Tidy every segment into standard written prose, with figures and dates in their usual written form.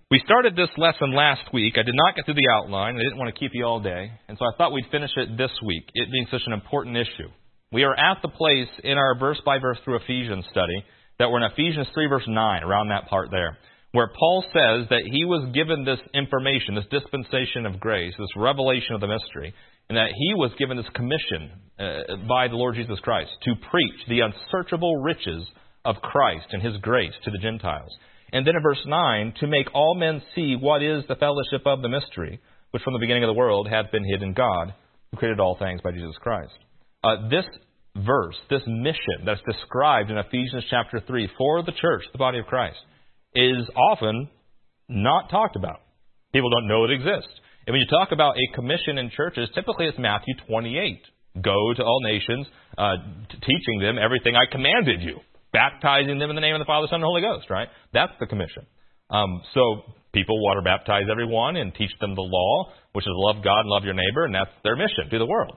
We started this lesson last week. I did not get through the outline. I didn't want to keep you all day. And so I thought we'd finish it this week, it being such an important issue. We are at the place in our verse-by-verse through Ephesians study that we're in Ephesians 3, verse 9, around that part there, where Paul says that he was given this information, this dispensation of grace, this revelation of the mystery, and that he was given this commission by the Lord Jesus Christ to preach the unsearchable riches of Christ and His grace to the Gentiles. And then in verse 9, to make all men see what is the fellowship of the mystery, which from the beginning of the world hath been hid in God, who created all things by Jesus Christ. This verse, this mission that's described in Ephesians chapter 3 for the church, the body of Christ, is often not talked about. People don't know it exists. And when you talk about a commission in churches, typically it's Matthew 28. Go to all nations, teaching them everything I commanded you, baptizing them in the name of the Father, Son, and Holy Ghost, right? That's the commission. So people water baptize everyone and teach them the law, which is love God and love your neighbor, and that's their mission to the world.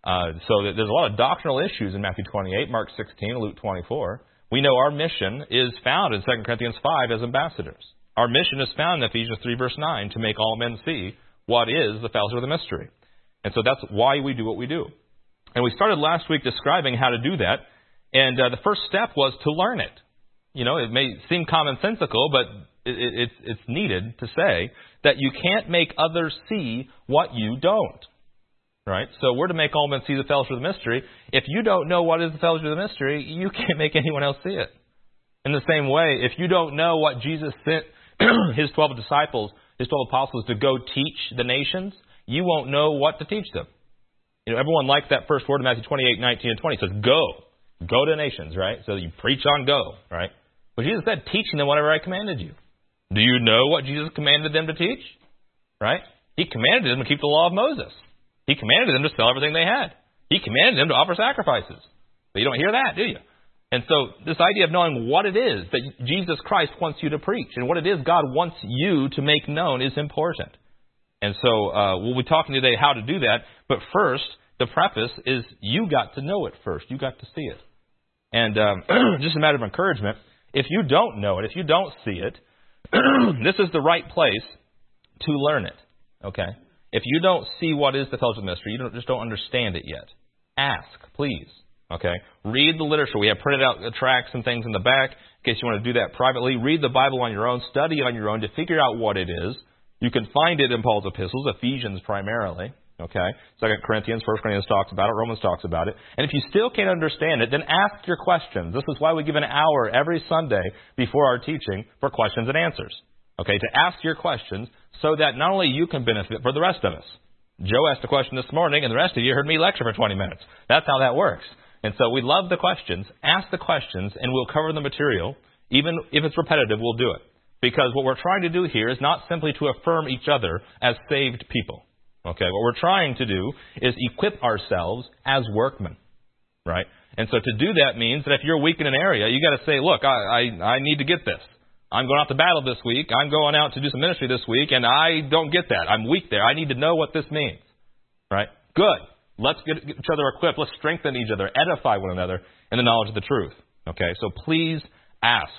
So there's a lot of doctrinal issues in Matthew 28, Mark 16, Luke 24. We know our mission is found in 2 Corinthians 5 as ambassadors. Our mission is found in Ephesians 3, verse 9, to make all men see what is the fellowship of the mystery. And so that's why we do what we do. And we started last week describing how to do that. And the first step was to learn it. You know, it may seem commonsensical, but it's needed to say that you can't make others see what you don't. Right? So we're to make all men see the fellowship of the mystery. If you don't know what is the fellowship of the mystery, you can't make anyone else see it. In the same way, if you don't know what Jesus sent His 12 disciples, His 12 apostles to go teach the nations, you won't know what to teach them. You know, everyone likes that first word in Matthew 28, 19, and 20. It says, go. Go to the nations, right? So you preach on go, right? But Jesus said, teaching them whatever I commanded you. Do you know what Jesus commanded them to teach? Right? He commanded them to keep the law of Moses. He commanded them to sell everything they had. He commanded them to offer sacrifices. But you don't hear that, do you? And so this idea of knowing what it is that Jesus Christ wants you to preach and what it is God wants you to make known is important. And so we'll be talking today how to do that. But first, the preface is you got to know it first. You got to see it. And just a matter of encouragement, if you don't know it, if you don't see it, this is the right place to learn it. Okay? If you don't see what is the fellowship of the mystery, you just don't understand it yet. Ask, please. Okay? Read the literature. We have printed out the tracts and things in the back in case you want to do that privately. Read the Bible on your own. Study it on your own to figure out what it is. You can find it in Paul's epistles, Ephesians primarily. Okay? 2 Corinthians, 1 Corinthians talks about it. Romans talks about it. And if you still can't understand it, then ask your questions. This is why we give an hour every Sunday before our teaching for questions and answers. Okay? To ask your questions so that not only you can benefit, for the rest of us. Joe asked a question this morning, and the rest of you heard me lecture for 20 minutes. That's how that works. And so we love the questions. Ask the questions, and we'll cover the material. Even if it's repetitive, we'll do it. Because what we're trying to do here is not simply to affirm each other as saved people. Okay, what we're trying to do is equip ourselves as workmen, right? And so to do that means that if you're weak in an area, you got to say, look, I need to get this. I'm going out to battle this week. I'm going out to do some ministry this week, and I don't get that. I'm weak there. I need to know what this means, right? Good. Let's get each other equipped. Let's strengthen each other, edify one another in the knowledge of the truth. Okay, so please ask.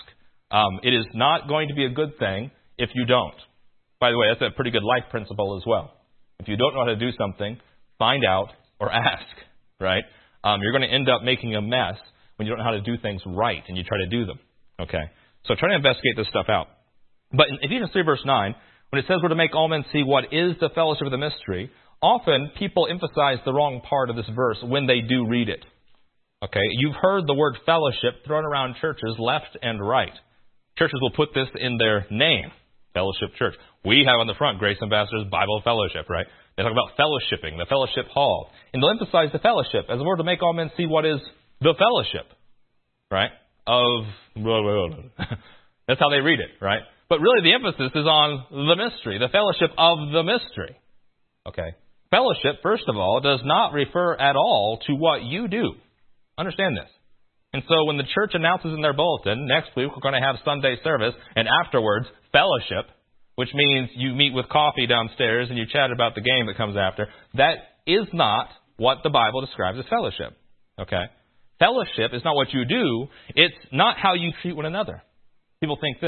It is not going to be a good thing if you don't. By the way, that's a pretty good life principle as well. If you don't know how to do something, find out or ask, right? You're going to end up making a mess when you don't know how to do things right and you try to do them, okay? So try to investigate this stuff out. But in Ephesians 3, verse 9, when it says we're to make all men see what is the fellowship of the mystery, often people emphasize the wrong part of this verse when they do read it. Okay? You've heard the word fellowship thrown around churches left and right. Churches will put this in their name, Fellowship Church. We have on the front Grace Ambassadors Bible Fellowship, right? They talk about fellowshipping, the fellowship hall. And they'll emphasize the fellowship as a word to make all men see what is the fellowship, right? Of blah, blah, blah. That's how they read it, right? But really the emphasis is on the mystery, the fellowship of the mystery. Okay? Fellowship, first of all, does not refer at all to what you do. Understand this. And so when the church announces in their bulletin, next week we're going to have Sunday service, and afterwards, fellowship, which means you meet with coffee downstairs and you chat about the game that comes after, that is not what the Bible describes as fellowship. Okay? Fellowship is not what you do. It's not how you treat one another. People think this.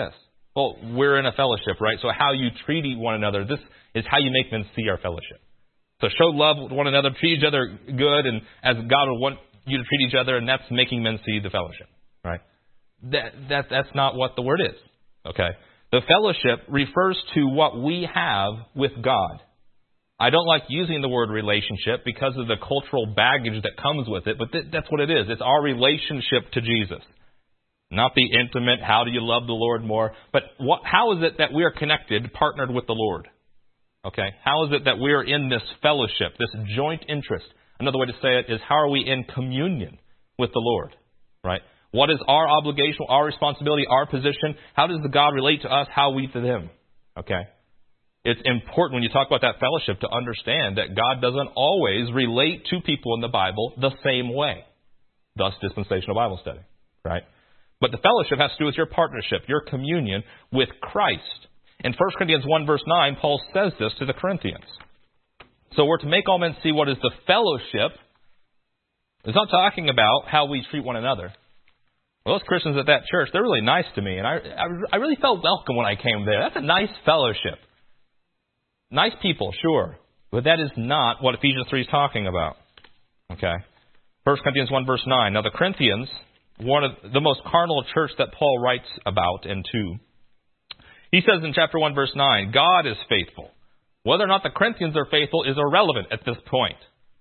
Well, we're in a fellowship, right? So how you treat one another, this is how you make men see our fellowship. So show love with one another, treat each other good, and as God would want you to treat each other, and that's making men see the fellowship, right? That's not what the word is, okay? The fellowship refers to what we have with God. I don't like using the word relationship because of the cultural baggage that comes with it, but that's what it is. It's our relationship to Jesus. Not the intimate, how do you love the Lord more, but how is it that we are connected, partnered with the Lord? Okay, how is it that we are in this fellowship, this joint interest? Another way to say it is, how are we in communion with the Lord, right? What is our obligation, our responsibility, our position? How does the God relate to us? How we to Him? Okay, it's important when you talk about that fellowship to understand that God doesn't always relate to people in the Bible the same way. Thus, dispensational Bible study, right? But the fellowship has to do with your partnership, your communion with Christ. In 1 Corinthians 1 verse 9, Paul says this to the Corinthians. So we're to make all men see what is the fellowship. It's not talking about how we treat one another. Well, those Christians at that church, they're really nice to me, and I really felt welcome when I came there. That's a nice fellowship. Nice people, sure. But that is not what Ephesians 3 is talking about. Okay. 1 Corinthians 1 verse 9. Now the Corinthians, one of the most carnal church that Paul writes about and to, he says in chapter 1 verse 9, God is faithful. Whether or not the Corinthians are faithful is irrelevant at this point.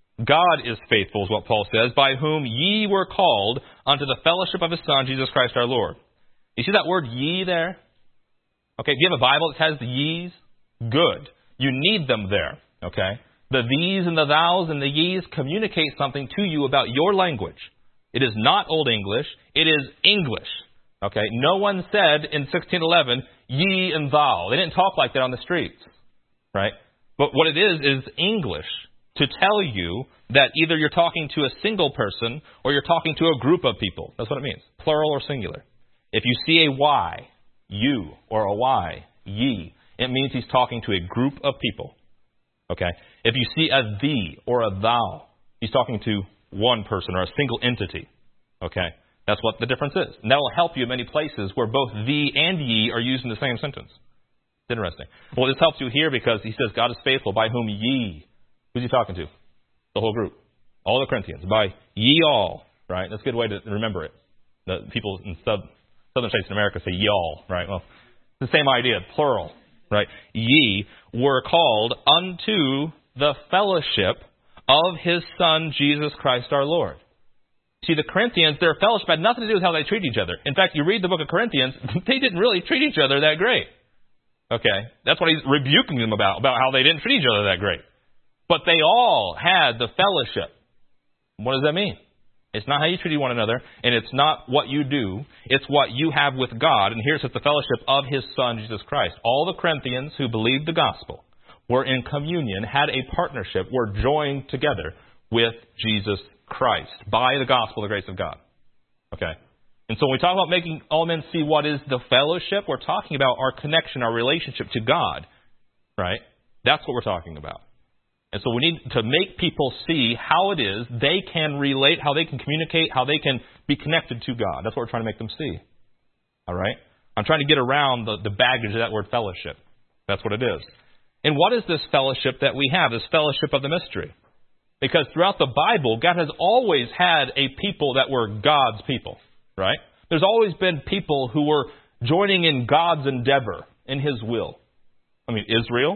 God is faithful is what Paul says, by whom ye were called unto the fellowship of His Son, Jesus Christ our Lord. You see that word ye there? Okay, if you have a Bible that has the ye's, good. You need them there, okay? The these and the thous and the ye's communicate something to you about your language. It is not Old English. It is English, okay? No one said in 1611, ye and thou. They didn't talk like that on the streets, right? But what it is English to tell you that either you're talking to a single person or you're talking to a group of people. That's what it means, plural or singular. If you see a Y, you, or a Y, ye, it means he's talking to a group of people. Okay? If you see a thee or a thou, he's talking to one person or a single entity. Okay? That's what the difference is. And that will help you in many places where both thee and ye are used in the same sentence. It's interesting. Well, this helps you here because he says God is faithful by whom ye. Who's he talking to? The whole group. All the Corinthians. By ye all. Right? That's a good way to remember it. The people in southern states in America say y'all. Right? Well, it's the same idea. Plural. Right? Ye were called unto the fellowship of His Son, Jesus Christ our Lord. See, the Corinthians, their fellowship had nothing to do with how they treat each other. In fact, you read the book of Corinthians, they didn't really treat each other that great. Okay? That's what he's rebuking them about how they didn't treat each other that great. But they all had the fellowship. What does that mean? It's not how you treat one another, and it's not what you do. It's what you have with God. And here's the fellowship of His Son, Jesus Christ. All the Corinthians who believed the gospel were in communion, had a partnership, were joined together with Jesus Christ by the gospel, the grace of God. Okay? And so when we talk about making all men see what is the fellowship, we're talking about our connection, our relationship to God. Right? That's what we're talking about. And so we need to make people see how it is they can relate, how they can communicate, how they can be connected to God. That's what we're trying to make them see. All right? I'm trying to get around the baggage of that word fellowship. That's what it is. And what is this fellowship that we have, this fellowship of the mystery? Because throughout the Bible, God has always had a people that were God's people. Right? There's always been people who were joining in God's endeavor, in His will. I mean, Israel,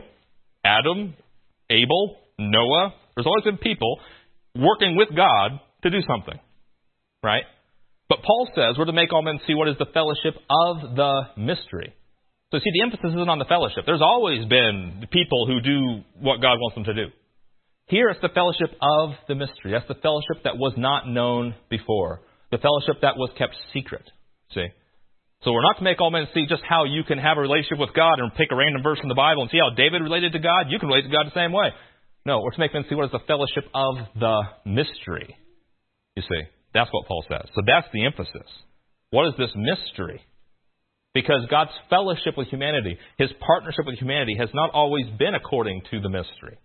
Adam, Abel, Noah. There's always been people working with God to do something. Right? But Paul says we're to make all men see what is the fellowship of the mystery. So see, the emphasis isn't on the fellowship. There's always been people who do what God wants them to do. Here it's the fellowship of the mystery. That's the fellowship that was not known before. The fellowship that was kept secret. See? So we're not to make all men see just how you can have a relationship with God and pick a random verse in the Bible and see how David related to God. You can relate to God the same way. No, we're to make men see what is the fellowship of the mystery. You see, that's what Paul says. So that's the emphasis. What is this mystery? Because God's fellowship with humanity, His partnership with humanity has not always been according to the mystery.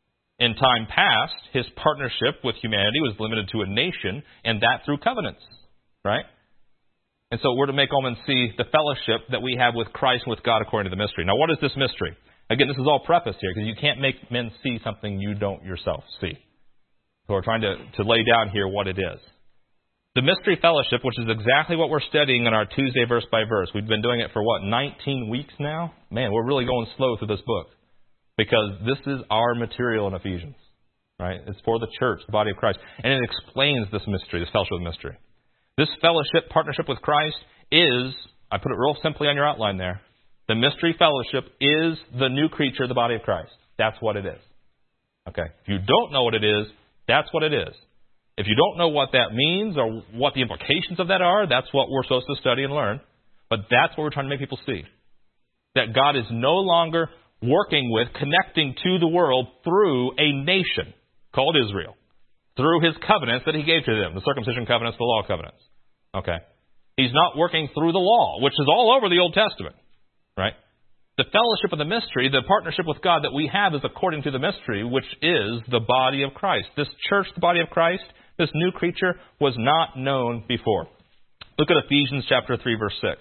In time past, His partnership with humanity was limited to a nation, and that through covenants. Right? And so we're to make all men see the fellowship that we have with Christ and with God according to the mystery. Now, what is this mystery? Again, this is all preface here, because you can't make men see something you don't yourself see. So we're trying to lay down here what it is. The mystery fellowship, which is exactly what we're studying in our Tuesday verse by verse. We've been doing it for, 19 weeks now? Man, we're really going slow through this book, because this is our material in Ephesians. Right? It's for the church, the body of Christ. And it explains this mystery, this fellowship of mystery. This fellowship, partnership with Christ is, I put it real simply on your outline there, the mystery fellowship is the new creature, the body of Christ. That's what it is. Okay? If you don't know what it is, that's what it is. If you don't know what that means or what the implications of that are, that's what we're supposed to study and learn. But that's what we're trying to make people see. That God is no longer working with, connecting to the world through a nation called Israel, through His covenants that He gave to them, the circumcision covenants, the law covenants. Okay? He's not working through the law, which is all over the Old Testament. Right? The fellowship of the mystery, the partnership with God that we have is according to the mystery, which is the body of Christ. This church, the body of Christ, this new creature, was not known before. Look at Ephesians chapter 3, verse 6.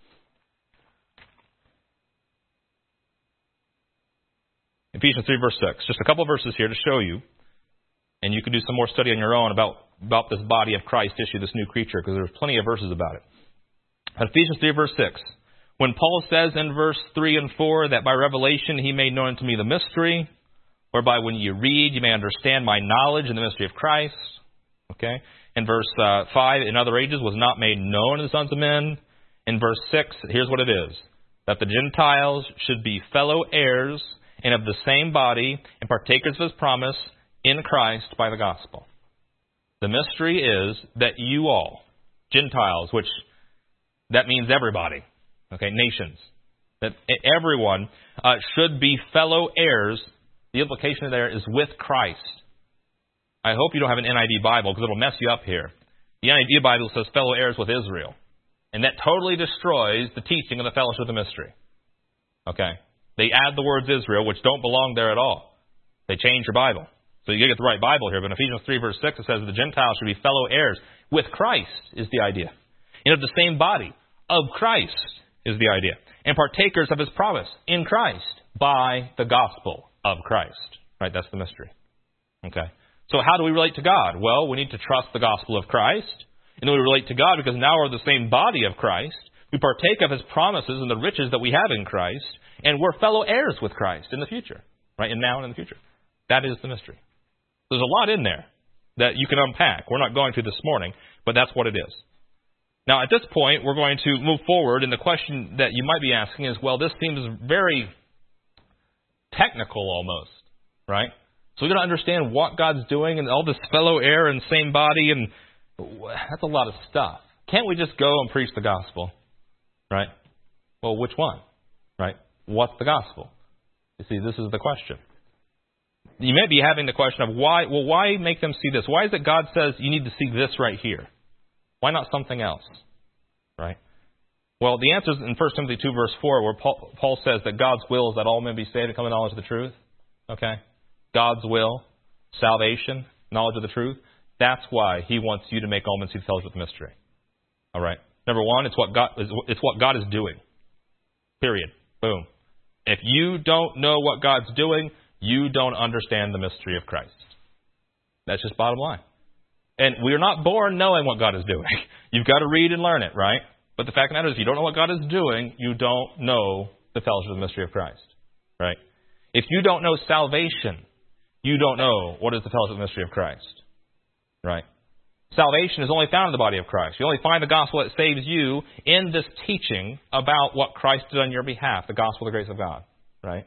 Ephesians 3, verse 6. Just a couple of verses here to show you. And you can do some more study on your own about this body of Christ issue, this new creature, because there's plenty of verses about it. Ephesians 3, verse 6. When Paul says in verse 3 and 4 that by revelation He made known to me the mystery, whereby when you read you may understand my knowledge in the mystery of Christ. Okay? In verse 5, in other ages was not made known to the sons of men. In verse 6, here's what it is. That the Gentiles should be fellow heirs and of the same body and partakers of His promise in Christ by the gospel. The mystery is that you all, Gentiles, which that means everybody, okay, nations, that everyone should be fellow heirs. The implication there is with Christ. I hope you don't have an NIV Bible, because it'll mess you up here. The NIV Bible says fellow heirs with Israel. And that totally destroys the teaching of the fellowship of the mystery. Okay? They add the words Israel, which don't belong there at all. They change your Bible. So you got to get the right Bible here. But in Ephesians 3, verse 6, it says the Gentiles should be fellow heirs. With Christ is the idea. And of the same body. Of Christ is the idea. And partakers of His promise in Christ by the gospel of Christ. Right? That's the mystery. Okay? So how do we relate to God? Well, we need to trust the gospel of Christ. And then we relate to God because now we're the same body of Christ. We partake of His promises and the riches that we have in Christ. And we're fellow heirs with Christ in the future. Right? And now and in the future. That is the mystery. There's a lot in there that you can unpack. We're not going to this morning, but that's what it is. Now, at this point, we're going to move forward, and the question that you might be asking is, well, this seems very technical almost, right? So we've got to understand what God's doing and all this fellow heir and same body, and that's a lot of stuff. Can't we just go and preach the gospel, right? Well, which one, right? What's the gospel? You see, this is the question. You may be having the question of why make them see this? Why is it God says you need to see this right here? Why not something else? Right? Well, the answer is in 1 Timothy 2, verse 4, where Paul says that God's will is that all men be saved and come to knowledge of the truth. Okay? God's will, salvation, knowledge of the truth. That's why He wants you to make all men see the fellowship of the mystery. All right? Number one, it's what God is doing. Period. Boom. If you don't know what God's doing, you don't understand the mystery of Christ. That's just bottom line. And we're not born knowing what God is doing. You've got to read and learn it, right? But the fact of the matter is, if you don't know what God is doing, you don't know the fellowship of the mystery of Christ, right? If you don't know salvation, you don't know what is the fellowship of the mystery of Christ, right? Salvation is only found in the body of Christ. You only find the gospel that saves you in this teaching about what Christ did on your behalf, the gospel of the grace of God, right?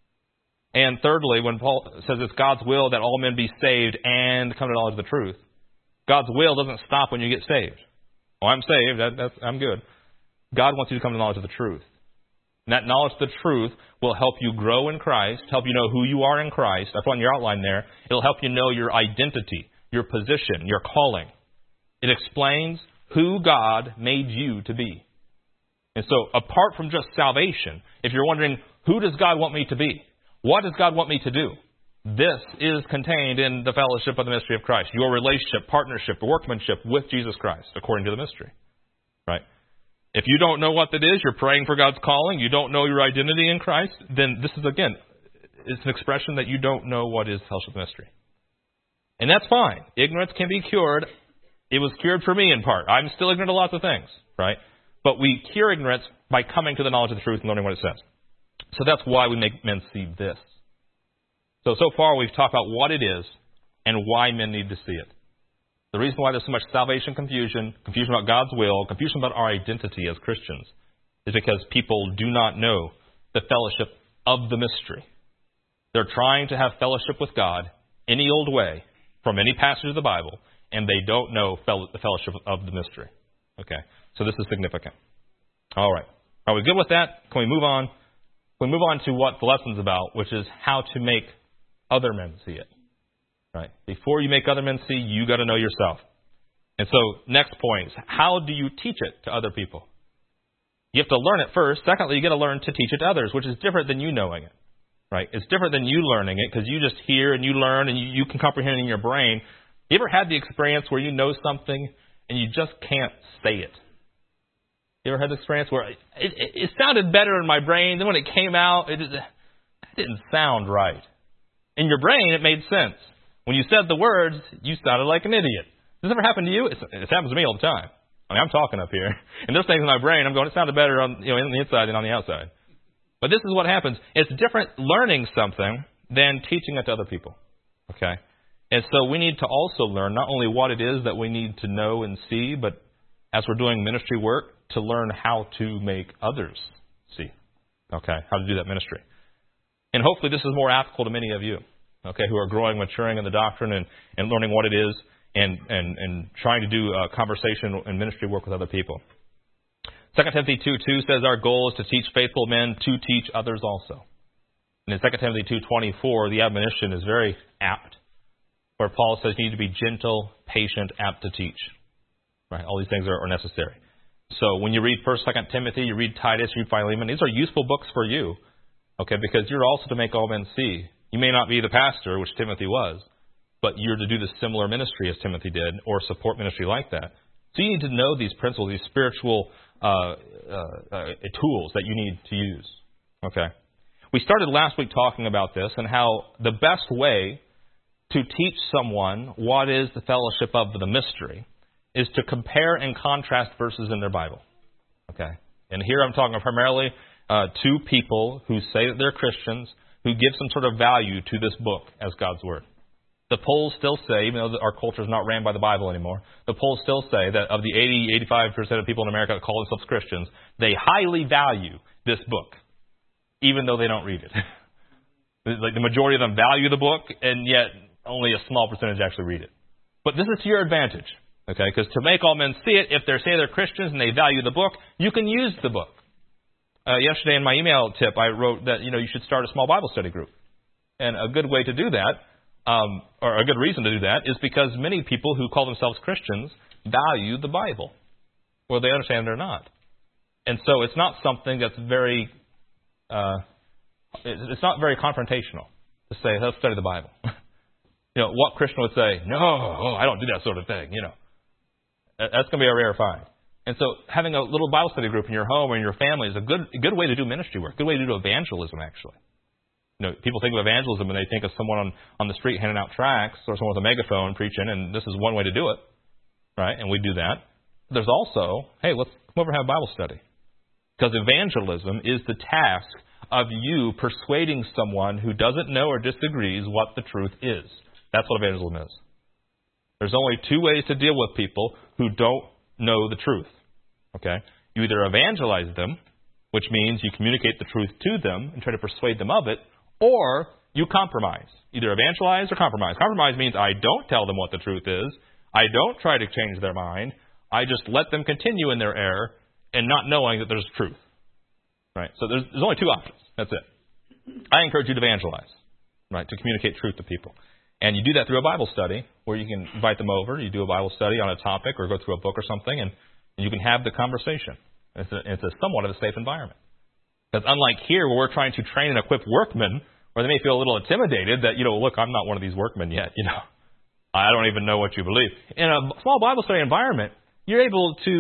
And thirdly, when Paul says it's God's will that all men be saved and come to knowledge of the truth, God's will doesn't stop when you get saved. Oh, I'm saved. I'm good. God wants you to come to knowledge of the truth. And that knowledge of the truth will help you grow in Christ, help you know who you are in Christ. That's on your outline there. It'll help you know your identity, your position, your calling. It explains who God made you to be. And so, apart from just salvation, if you're wondering, who does God want me to be? What does God want me to do? This is contained in the fellowship of the mystery of Christ. Your relationship, partnership, workmanship with Jesus Christ, according to the mystery. Right? If you don't know what that is, you're praying for God's calling, you don't know your identity in Christ, then this is, again, it's an expression that you don't know what is fellowship ministry. And that's fine. Ignorance can be cured. It was cured for me in part. I'm still ignorant of lots of things, right? But we cure ignorance by coming to the knowledge of the truth and learning what it says. So that's why we make men see this. So far we've talked about what it is and why men need to see it. The reason why there's so much salvation confusion about God's will, confusion about our identity as Christians, is because people do not know the fellowship of the mystery. They're trying to have fellowship with God any old way from any passage of the Bible, and they don't know the fellowship of the mystery. Okay, so this is significant. All right. Are we good with that? Can we move on? We move on to what the lesson's about, which is how to make other men see it. Right? Before you make other men see, you got to know yourself. And so, next point is, how do you teach it to other people? You have to learn it first. Secondly, you got to learn to teach it to others, which is different than you knowing it. Right? It's different than you learning it because you just hear and you learn and you can comprehend it in your brain. You ever had the experience where you know something and you just can't say it? You ever had the experience where it sounded better in my brain, then when it came out, it didn't sound right. In your brain, it made sense. When you said the words, you sounded like an idiot. Does this ever happen to you? It happens to me all the time. I mean, I'm talking up here, and there's things in my brain. I'm going, it sounded better on the inside than on the outside. But this is what happens. It's different learning something than teaching it to other people. Okay, and so we need to also learn not only what it is that we need to know and see, but as we're doing ministry work, to learn how to make others see. Okay, how to do that ministry. And hopefully this is more applicable to many of you, okay, who are growing, maturing in the doctrine and learning what it is and trying to do conversation and ministry work with other people. 2 Timothy 2:2 says our goal is to teach faithful men to teach others also. And in 2 Timothy 2:24, the admonition is very apt, where Paul says you need to be gentle, patient, apt to teach. Right? All these things are necessary. So when you read 1st, 2nd Timothy, you read Titus, you read Philemon, these are useful books for you. Okay, because you're also to make all men see. You may not be the pastor, which Timothy was, but you're to do the similar ministry as Timothy did, or support ministry like that. So you need to know these principles, these spiritual tools that you need to use. Okay, we started last week talking about this and how the best way to teach someone what is the fellowship of the mystery is to compare and contrast verses in their Bible. Okay, and here I'm talking primarily to people who say that they're Christians, who give some sort of value to this book as God's Word. The polls still say, even though our culture is not ran by the Bible anymore, the polls still say that of the 85% of people in America that call themselves Christians, they highly value this book, even though they don't read it. Like the majority of them value the book, and yet only a small percentage actually read it. But this is to your advantage, okay? Because to make all men see it, if they say they're Christians and they value the book, you can use the book. Yesterday in my email tip, I wrote that, you should start a small Bible study group. And a good way to do that, or a good reason to do that, is because many people who call themselves Christians value the Bible, whether they understand it or not. And so it's not something that's very, it's not very confrontational to say, let's study the Bible. What Christian would say, no, I don't do that sort of thing, That's going to be a rare find. And so having a little Bible study group in your home or in your family is a good way to do ministry work, a good way to do evangelism, actually. People think of evangelism and they think of someone on the street handing out tracts or someone with a megaphone preaching, and this is one way to do it, right? And we do that. There's also, hey, let's come over and have a Bible study. Because evangelism is the task of you persuading someone who doesn't know or disagrees what the truth is. That's what evangelism is. There's only two ways to deal with people who don't know the truth. Okay? You either evangelize them, which means you communicate the truth to them and try to persuade them of it, or you compromise. Either evangelize or compromise. Compromise means I don't tell them what the truth is. I don't try to change their mind. I just let them continue in their error and not knowing that there's truth. Right? So there's only two options. That's it. I encourage you to evangelize, right? To communicate truth to people. And you do that through a Bible study where you can invite them over. You do a Bible study on a topic or go through a book or something, and you can have the conversation. It's a somewhat of a safe environment. Because unlike here where we're trying to train and equip workmen, where they may feel a little intimidated that, look, I'm not one of these workmen yet, I don't even know what you believe. In a small Bible study environment, you're able to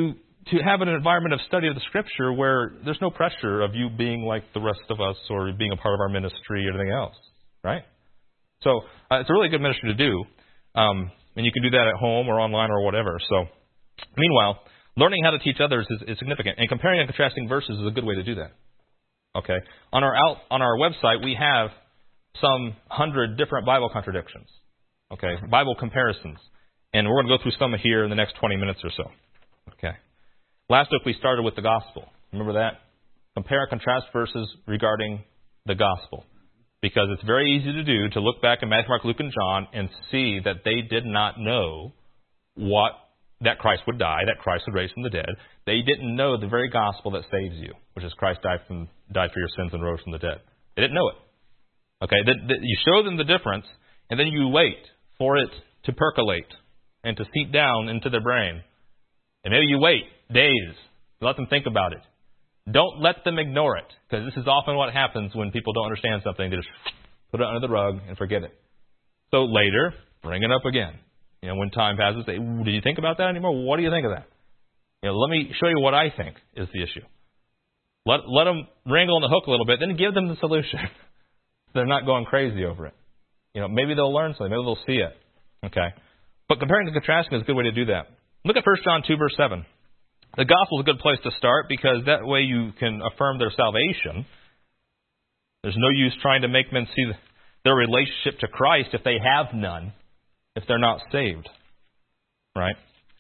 to have an environment of study of the Scripture where there's no pressure of you being like the rest of us or being a part of our ministry or anything else, right? So it's a really good ministry to do, and you can do that at home or online or whatever. So meanwhile, learning how to teach others is significant, and comparing and contrasting verses is a good way to do that. Okay, on our website we have some 100 different Bible contradictions. Okay, Bible comparisons, and we're going to go through some here in the next 20 minutes or so. Okay, last week we started with the gospel. Remember that? Compare and contrast verses regarding the gospel, because it's very easy to do to look back in Matthew, Mark, Luke, and John and see that they did not know that Christ would die, that Christ would raise from the dead. They didn't know the very gospel that saves you, which is Christ died for your sins and rose from the dead. They didn't know it. Okay, you show them the difference, and then you wait for it to percolate and to seep down into their brain. And maybe you wait days to let them think about it. Don't let them ignore it, because this is often what happens when people don't understand something. They just put it under the rug and forget it. So later, bring it up again. When time passes, say, did you think about that anymore? What do you think of that? Let me show you what I think is the issue. Let them wrangle on the hook a little bit, then give them the solution. They're not going crazy over it. Maybe they'll learn something. Maybe they'll see it. Okay. But comparing and contrasting is a good way to do that. Look at 1 John 2, verse 7. The gospel is a good place to start, because that way you can affirm their salvation. There's no use trying to make men see their relationship to Christ if they have none, if they're not saved. Right?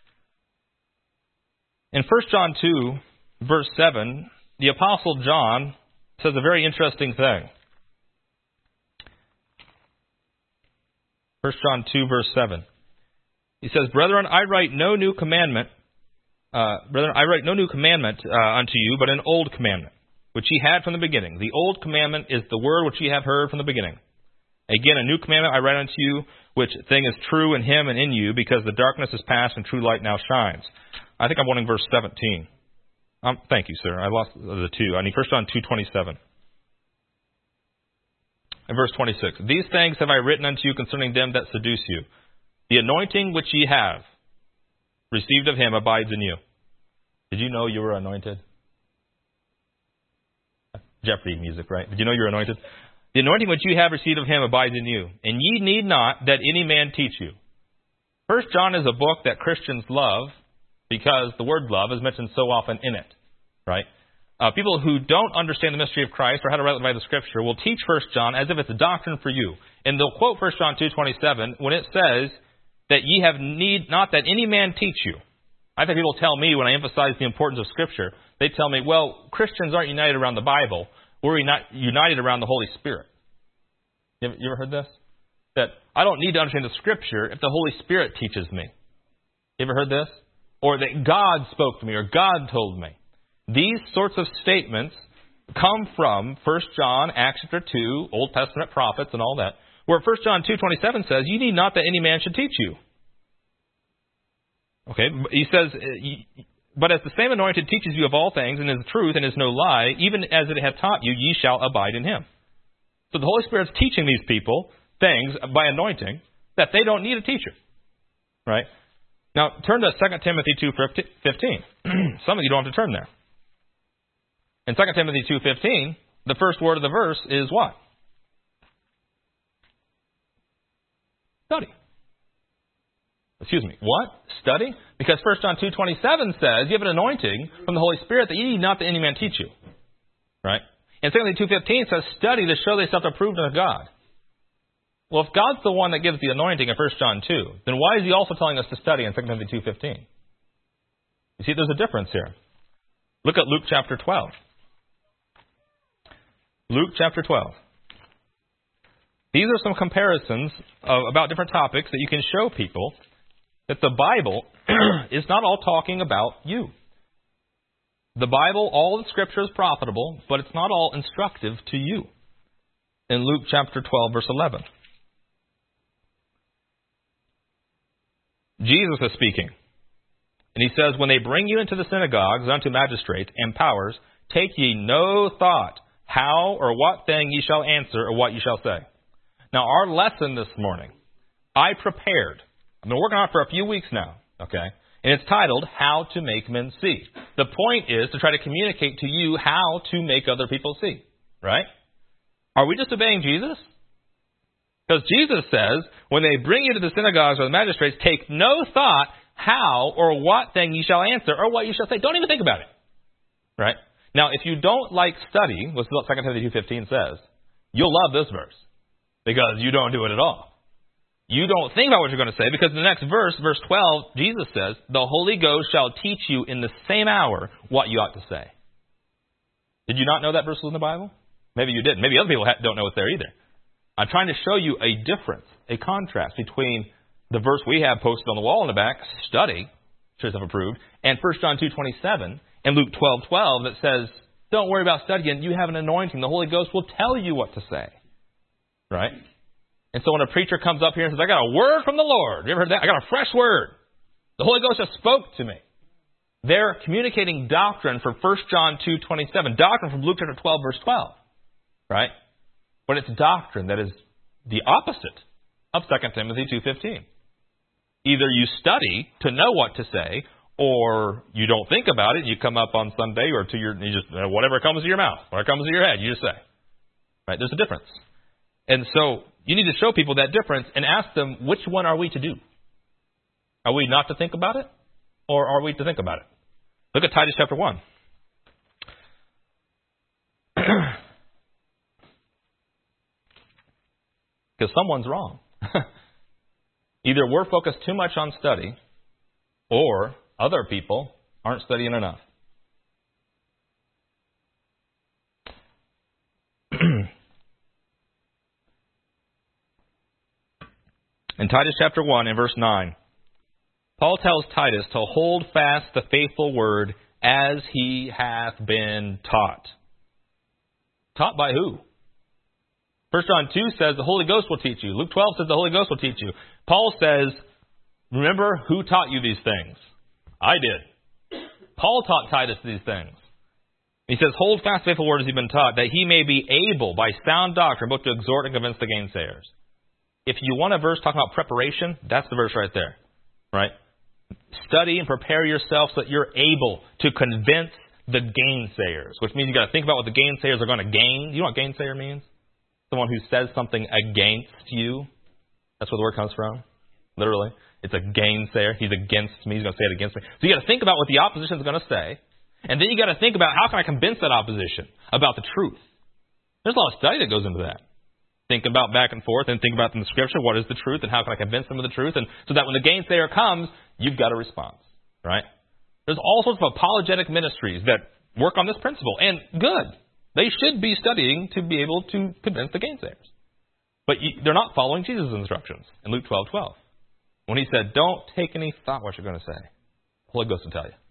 In 1 John 2, verse 7, the Apostle John says a very interesting thing. 1 John 2, verse 7. He says, Brethren, I write no new commandment unto you, but an old commandment, which ye had from the beginning. The old commandment is the word which ye have heard from the beginning. Again, a new commandment I write unto you, which thing is true in him and in you, because the darkness is past and true light now shines. I think I'm wanting verse 17. Thank you, sir. I lost the 2. I need 1 John 2:27. And verse 26. These things have I written unto you concerning them that seduce you. The anointing which ye have received of him abides in you. Did you know you were anointed? Jeopardy music, right? Did you know you were anointed? The anointing which you have received of him abides in you, and ye need not that any man teach you. 1 John is a book that Christians love because the word love is mentioned so often in it, right? People who don't understand the mystery of Christ or how to rightly divide the Scripture will teach 1 John as if it's a doctrine for you. And they'll quote 1 John 2:27 when it says that ye have need not that any man teach you. I've had people tell me when I emphasize the importance of Scripture, they tell me, well, Christians aren't united around the Bible. We're united around the Holy Spirit. You ever heard this? That I don't need to understand the Scripture if the Holy Spirit teaches me. You ever heard this? Or that God spoke to me or God told me. These sorts of statements come from 1 John, Acts chapter 2, Old Testament prophets and all that, where 1 John 2:27 says, you need not that any man should teach you. Okay, he says, but as the same anointed teaches you of all things and is truth and is no lie, even as it hath taught you, ye shall abide in him. So the Holy Spirit's teaching these people things by anointing that they don't need a teacher. Right? Now, turn to 2 Timothy 2:15. Some of you don't have to turn there. In 2 Timothy 2:15, the first word of the verse is what? Study. Excuse me, what? Study? Because 1 John 2:27 says, you have an anointing from the Holy Spirit that ye need not that any man teach you. Right? And 2 Timothy 2:15 says, study to show thyself approved unto God. Well, if God's the one that gives the anointing in 1 John 2, then why is he also telling us to study in 2 Timothy 2:15? You see, there's a difference here. Look at Luke chapter 12. Luke chapter 12. These are some comparisons about different topics that you can show people that the Bible is not all talking about you. The Bible, all the Scripture is profitable, but it's not all instructive to you. In Luke chapter 12, verse 11. Jesus is speaking. And he says, when they bring you into the synagogues unto magistrates and powers, take ye no thought how or what thing ye shall answer or what ye shall say. Now, our lesson this morning, I prepared. I've been working on it for a few weeks now, okay? And it's titled, How to Make Men See. The point is to try to communicate to you how to make other people see. Right? Are we just obeying Jesus? Because Jesus says, when they bring you to the synagogues or the magistrates, take no thought how or what thing you shall answer or what you shall say. Don't even think about it. Right? Now, if you don't like study, what's what 2 Timothy 2:15 says, you'll love this verse because you don't do it at all. You don't think about what you're going to say because in the next verse, verse 12, Jesus says, the Holy Ghost shall teach you in the same hour what you ought to say. Did you not know that verse was in the Bible? Maybe you didn't. Maybe other people don't know it's there either. I'm trying to show you a difference, a contrast between the verse we have posted on the wall in the back, study, should have approved, and 1 John 2:27 and Luke 12:12 that says, don't worry about studying. You have an anointing. The Holy Ghost will tell you what to say. Right? And so when a preacher comes up here and says, I got a word from the Lord. You ever heard that? I got a fresh word. The Holy Ghost just spoke to me. They're communicating doctrine for 1 John 2:27. Doctrine from Luke chapter 12, verse 12. Right? But it's doctrine that is the opposite of 2 Timothy 2:15. Either you study to know what to say, or you don't think about it. You come up on Sunday or you just whatever comes to your mouth, whatever comes to your head, you just say. Right? There's a difference. And so you need to show people that difference and ask them, which one are we to do? Are we not to think about it, or are we to think about it? Look at Titus chapter 1. Because someone's wrong. Either we're focused too much on study, or other people aren't studying enough. In Titus chapter 1 and verse 9, Paul tells Titus to hold fast the faithful word as he hath been taught. Taught by who? 1 John 2 says the Holy Ghost will teach you. Luke 12 says the Holy Ghost will teach you. Paul says, remember who taught you these things? I did. Paul taught Titus these things. He says, hold fast the faithful word as you've been taught, that he may be able by sound doctrine both to exhort and convince the gainsayers. If you want a verse talking about preparation, that's the verse right there. Right? Study and prepare yourself so that you're able to convince the gainsayers, which means you've got to think about what the gainsayers are going to gain. You know what gainsayer means? Someone who says something against you. That's where the word comes from. Literally. It's a gainsayer. He's against me. He's going to say it against me. So you got to think about what the opposition is going to say. And then you got to think about how can I convince that opposition about the truth. There's a lot of study that goes into that. Think about back and forth and think about in the scripture, what is the truth and how can I convince them of the truth? And so that when the gainsayer comes, you've got a response. Right? There's all sorts of apologetic ministries that work on this principle. And good. They should be studying to be able to convince the gainsayers. But they're not following Jesus' instructions in Luke 12:12. When he said, don't take any thought what you're going to say. The Holy Ghost will tell you.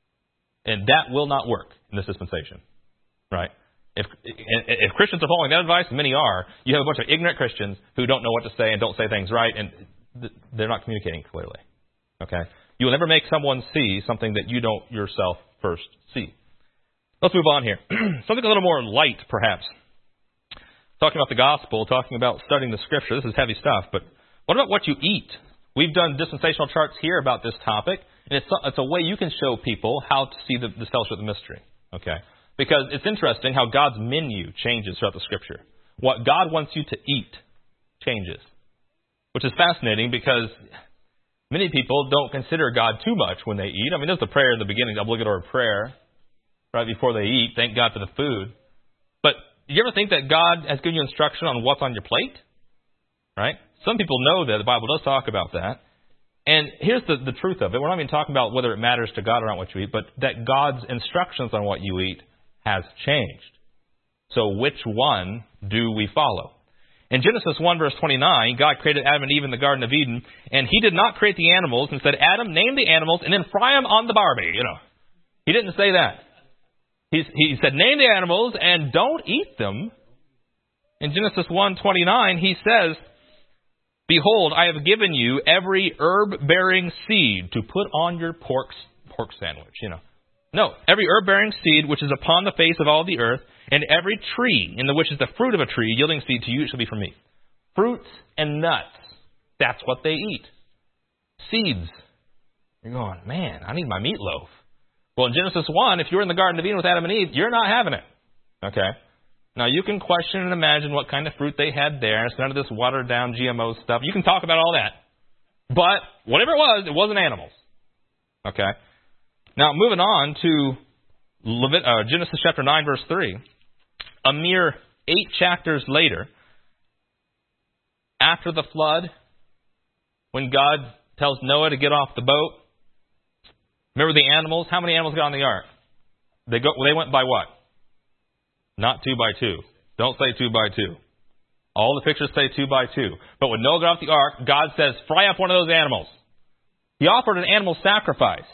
And that will not work in this dispensation. Right? If Christians are following that advice, many are, you have a bunch of ignorant Christians who don't know what to say and don't say things right, and they're not communicating clearly. Okay? You will never make someone see something that you don't yourself first see. Let's move on here. Something a little more light, perhaps. Talking about the gospel, talking about studying the scripture. This is heavy stuff, but what about what you eat? We've done dispensational charts here about this topic, and it's a way you can show people how to see the fellowship of the mystery. Okay? Because it's interesting how God's menu changes throughout the scripture. What God wants you to eat changes. Which is fascinating because many people don't consider God too much when they eat. I mean, there's the prayer in the beginning, the obligatory prayer, right before they eat. Thank God for the food. But do you ever think that God has given you instruction on what's on your plate? Right? Some people know that. The Bible does talk about that. And here's the truth of it. We're not even talking about whether it matters to God or not what you eat, but that God's instructions on what you eat has changed. So which one do we follow? In Genesis 1 verse 29, God created Adam and Eve in the Garden of Eden, and he did not create the animals and said, Adam, name the animals and then fry them on the Barbie. He didn't say that. He said, name the animals and don't eat them. In Genesis 1:29, he says, behold, I have given you every herb-bearing seed to put on your pork sandwich. No, every herb-bearing seed which is upon the face of all the earth, and every tree in the which is the fruit of a tree yielding seed to you shall be from me. Fruits and nuts, that's what they eat. Seeds. You're going, man, I need my meatloaf. Well, in Genesis 1, if you're in the Garden of Eden with Adam and Eve, you're not having it. Okay? Now, you can question and imagine what kind of fruit they had there. It's none of this watered-down GMO stuff. You can talk about all that. But whatever it wasn't animals. Okay? Now, moving on to Genesis chapter 9, verse 3. A mere 8 chapters later, after the flood, when God tells Noah to get off the boat, remember the animals? How many animals got on the ark? They went by what? Not 2 by 2. Don't say 2 by 2. All the pictures say 2 by 2. But when Noah got off the ark, God says, fry up one of those animals. He offered an animal sacrifice.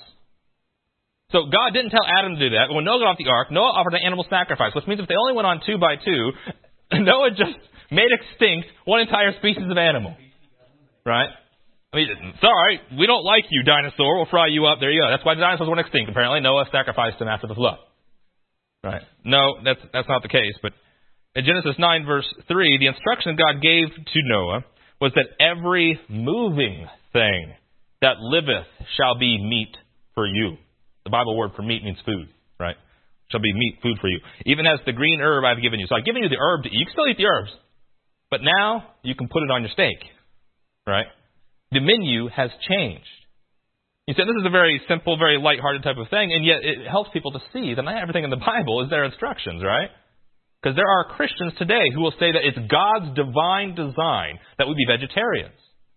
So God didn't tell Adam to do that. But when Noah got off the ark, Noah offered an animal sacrifice, which means if they only went on 2 by 2, Noah just made extinct one entire species of animal. Right? I mean, sorry, we don't like you, dinosaur. We'll fry you up. There you go. That's why the dinosaurs went extinct. Apparently, Noah sacrificed them after the flood. Right? No, that's not the case. But in Genesis 9, verse 3, the instruction God gave to Noah was that every moving thing that liveth shall be meat for you. The Bible word for meat means food, right? Shall be meat, food for you. Even as the green herb I've given you. So I've given you the herb to eat. You can still eat the herbs. But now you can put it on your steak, right? The menu has changed. You said this is a very simple, very lighthearted type of thing, and yet it helps people to see that not everything in the Bible is their instructions, right? Because there are Christians today who will say that it's God's divine design that we be vegetarians.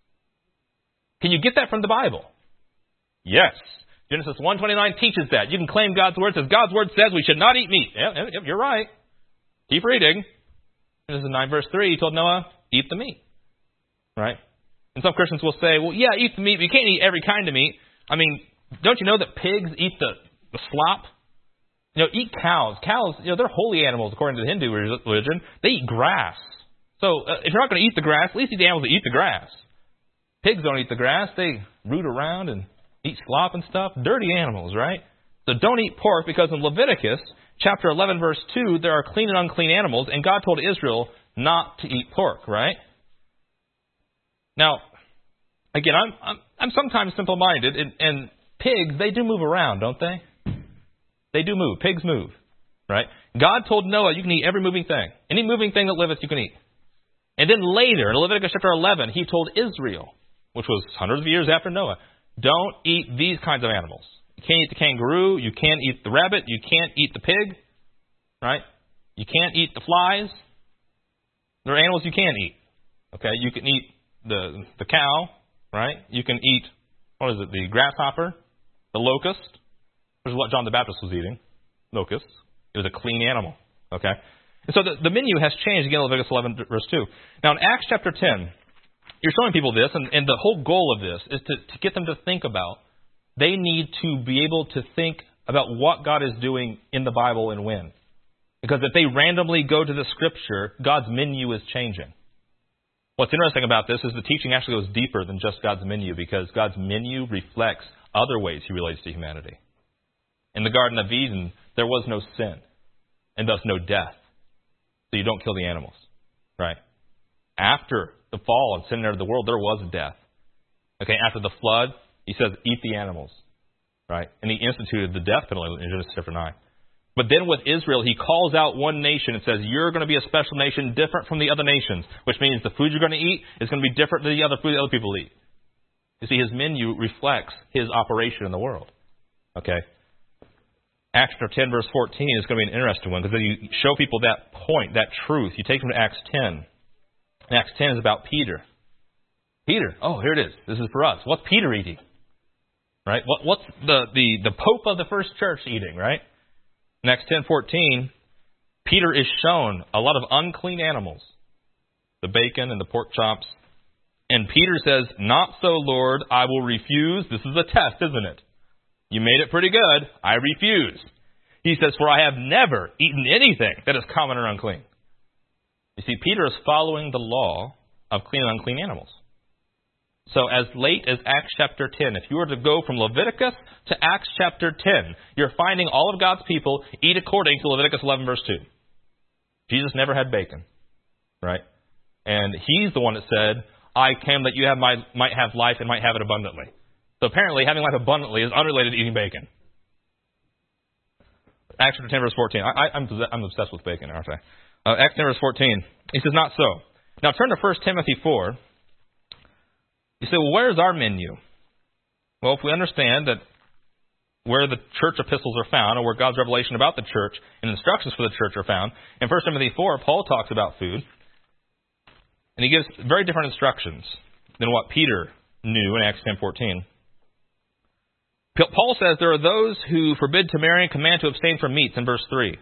Can you get that from the Bible? Yes. Genesis 1:29 teaches that. You can claim God's word. It says God's word says we should not eat meat. Yep, you're right. Keep reading. Genesis 9 verse 3, he told Noah, eat the meat. Right? And some Christians will say, well, yeah, eat the meat, but you can't eat every kind of meat. I mean, don't you know that pigs eat the slop? You know, eat cows. Cows, they're holy animals according to the Hindu religion. They eat grass. So if you're not going to eat the grass, at least eat the animals that eat the grass. Pigs don't eat the grass. They root around and eat slop and stuff. Dirty animals, right? So don't eat pork, because in Leviticus chapter 11, verse 2, there are clean and unclean animals, and God told Israel not to eat pork, right? Now, again, I'm sometimes simple-minded, and pigs, they do move around, don't they? They do move. Pigs move, right? God told Noah, you can eat every moving thing. Any moving thing that liveth, you can eat. And then later, in Leviticus chapter 11, he told Israel, which was hundreds of years after Noah, don't eat these kinds of animals. You can't eat the kangaroo. You can't eat the rabbit. You can't eat the pig, right? You can't eat the flies. There are animals you can eat. Okay, you can eat the cow, right? You can eat, the grasshopper, the locust, which is what John the Baptist was eating, locusts. It was a clean animal, okay? And so the menu has changed again in Leviticus 11, verse 2. Now, in Acts chapter 10, you're showing people this, and the whole goal of this is to get them to think about, they need to be able to think about what God is doing in the Bible and when. Because if they randomly go to the Scripture, God's menu is changing. What's interesting about this is the teaching actually goes deeper than just God's menu, because God's menu reflects other ways He relates to humanity. In the Garden of Eden, there was no sin, and thus no death. So you don't kill the animals, right? After the fall and sin entered the world, there was death. Okay, after the flood, He says, eat the animals, right? And He instituted the death penalty in Genesis chapter 9. But then with Israel, He calls out one nation and says, you're going to be a special nation different from the other nations, which means the food you're going to eat is going to be different than the other food that other people eat. You see, His menu reflects His operation in the world. Okay? Acts chapter 10, verse 14 is going to be an interesting one, because then you show people that point, that truth. You take them to Acts 10. And Acts 10 is about Peter. Peter, oh, here it is. This is for us. What's Peter eating? Right? What's the Pope of the first church eating, right? In Acts 10:14, Peter is shown a lot of unclean animals, the bacon and the pork chops. And Peter says, not so, Lord, I will refuse. This is a test, isn't it? You made it pretty good. I refuse. He says, for I have never eaten anything that is common or unclean. You see, Peter is following the law of clean and unclean animals. So as late as Acts chapter 10, if you were to go from Leviticus to Acts chapter 10, you're finding all of God's people eat according to Leviticus 11, verse 2. Jesus never had bacon, right? And He's the one that said, I came that you might have life and might have it abundantly. So apparently having life abundantly is unrelated to eating bacon. Acts chapter 10, verse 14. I'm obsessed with bacon, aren't I? Acts 10, verse 14. He says, not so. Now turn to 1 Timothy 4. You say, well, where's our menu? Well, if we understand that where the church epistles are found, or where God's revelation about the church and instructions for the church are found, in 1 Timothy 4, Paul talks about food. And he gives very different instructions than what Peter knew in Acts 10:14. Paul says there are those who forbid to marry and command to abstain from meats in verse 3.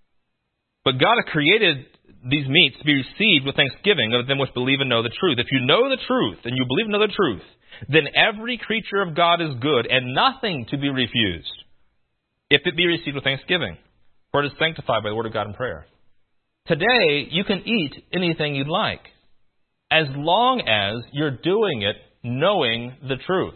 But God has created these meats to be received with thanksgiving of them which believe and know the truth. If you know the truth, and you believe and know the truth, then every creature of God is good, and nothing to be refused, if it be received with thanksgiving. For it is sanctified by the word of God in prayer. Today, you can eat anything you'd like, as long as you're doing it knowing the truth.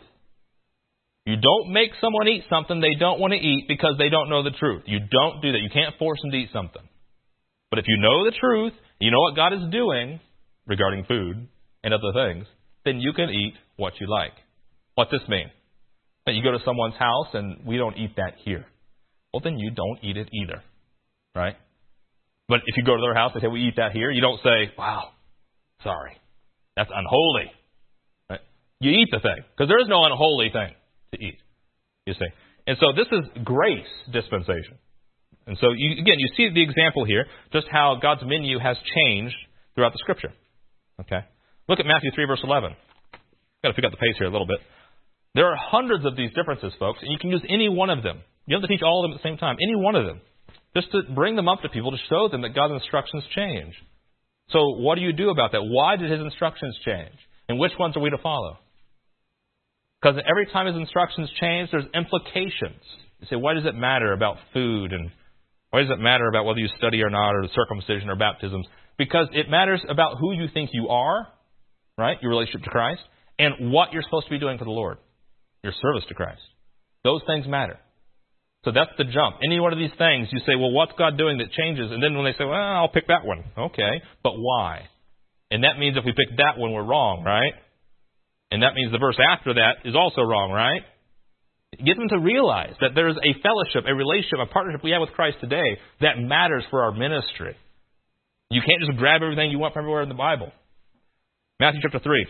You don't make someone eat something they don't want to eat because they don't know the truth. You don't do that. You can't force them to eat something. But if you know the truth, you know what God is doing regarding food and other things, then you can eat what you like. What's this mean? That you go to someone's house and we don't eat that here. Well, then you don't eat it either. Right? But if you go to their house and say, we eat that here, you don't say, wow, sorry, that's unholy. Right? You eat the thing, because there is no unholy thing to eat, you see. And so this is grace dispensation. And so, you see the example here, just how God's menu has changed throughout the Scripture. Okay? Look at Matthew 3, verse 11. Got to pick up the pace here a little bit. There are hundreds of these differences, folks, and you can use any one of them. You don't have to teach all of them at the same time. Any one of them. Just to bring them up to people, to show them that God's instructions change. So what do you do about that? Why did His instructions change? And which ones are we to follow? Because every time His instructions change, there's implications. You say, why does it matter about food? And why does it matter about whether you study or not, or the circumcision or baptisms? Because it matters about who you think you are, right? Your relationship to Christ, and what you're supposed to be doing for the Lord. Your service to Christ. Those things matter. So that's the jump. Any one of these things, you say, well, what's God doing that changes? And then when they say, well, I'll pick that one. Okay, but why? And that means if we pick that one, we're wrong, right? And that means the verse after that is also wrong, right? Get them to realize that there is a fellowship, a relationship, a partnership we have with Christ today that matters for our ministry. You can't just grab everything you want from everywhere in the Bible. Matthew chapter 3.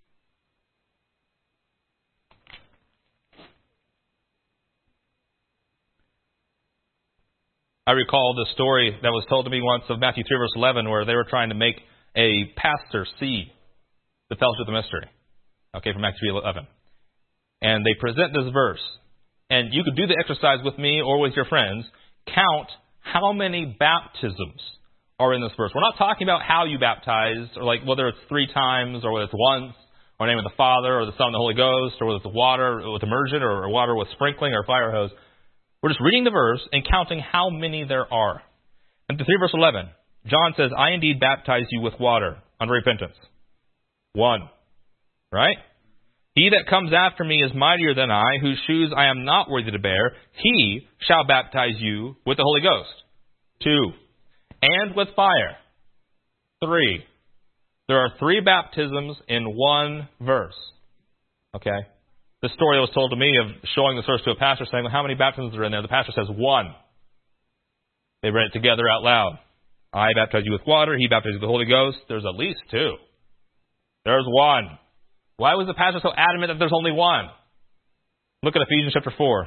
I recall the story that was told to me once of Matthew 3, verse 11, where they were trying to make a pastor see the fellowship of the mystery. Okay, from Matthew 3:11. And they present this verse. And you could do the exercise with me or with your friends. Count how many baptisms are in this verse. We're not talking about how you baptize, or like whether it's 3 times, or whether it's once, or in the name of the Father, or the Son, and the Holy Ghost, or whether it's water with immersion, or water with sprinkling, or fire hose. We're just reading the verse and counting how many there are. And 3 verse 11, John says, I indeed baptize you with water unto repentance. 1. Right? He that comes after me is mightier than I, whose shoes I am not worthy to bear. He shall baptize you with the Holy Ghost. 2. And with fire. 3. There are 3 baptisms in one verse. Okay? The story that was told to me of showing the verse to a pastor, saying, well, how many baptisms are in there? The pastor says 1. They read it together out loud. I baptize you with water. He baptizes you with the Holy Ghost. There's at least 2. There's 1. Why was the pastor so adamant that there's only 1? Look at Ephesians chapter 4.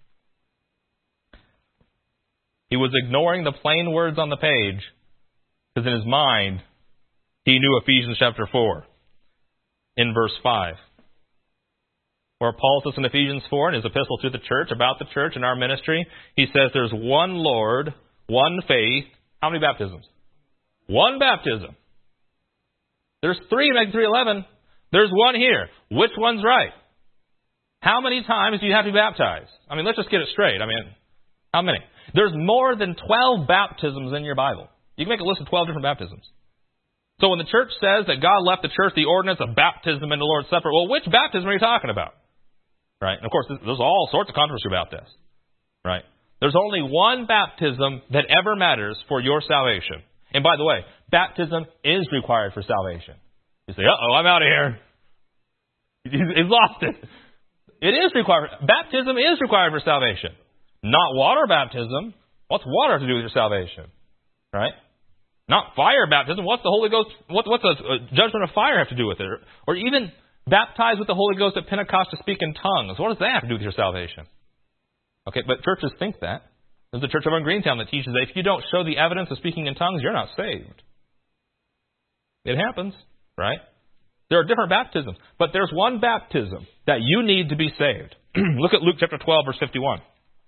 He was ignoring the plain words on the page because in his mind, he knew Ephesians chapter 4 in verse 5. Where Paul says in Ephesians 4 in his epistle to the church, about the church and our ministry, he says there's one Lord, one faith. How many baptisms? 1 baptism. There's 3 in Acts 3:11. There's 1 here. Which one's right? How many times do you have to be baptized? I mean, let's just get it straight. I mean, how many? There's more than 12 baptisms in your Bible. You can make a list of 12 different baptisms. So when the church says that God left the church the ordinance of baptism in the Lord's Supper, well, which baptism are you talking about? Right? And of course, there's all sorts of controversy about this. Right? There's only 1 baptism that ever matters for your salvation. And by the way, baptism is required for salvation. You say, uh-oh, I'm out of here. He's lost it. It is required. Baptism is required for salvation. Not water baptism. What's water have to do with your salvation? Right? Not fire baptism. What's the Holy Ghost, what's a judgment of fire have to do with it? Or even baptized with the Holy Ghost at Pentecost to speak in tongues. What does that have to do with your salvation? Okay, but churches think that. There's a church over in Greentown that teaches that if you don't show the evidence of speaking in tongues, you're not saved. It happens, right? There are different baptisms, but there's one baptism that you need to be saved. Look at Luke chapter 12, verse 51.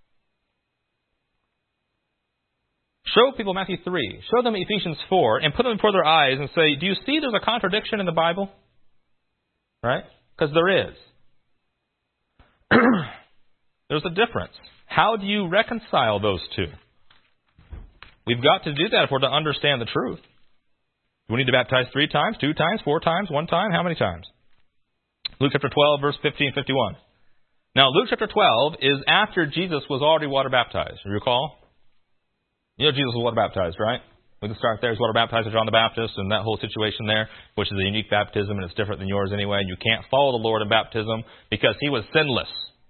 Show people Matthew 3. Show them Ephesians 4 and put them before their eyes and say, do you see there's a contradiction in the Bible? Right? Because there is. There's a difference. How do you reconcile those two? We've got to do that if we're to understand the truth. Do we need to baptize 3 times, 2 times, 4 times, 1 time? How many times? Luke chapter 12, verse 50 and 51. Now, Luke chapter 12 is after Jesus was already water baptized. You recall? You know Jesus was water baptized, right? We can start there. He's water baptized with John the Baptist and that whole situation there, which is a unique baptism and it's different than yours anyway. You can't follow the Lord in baptism because he was sinless.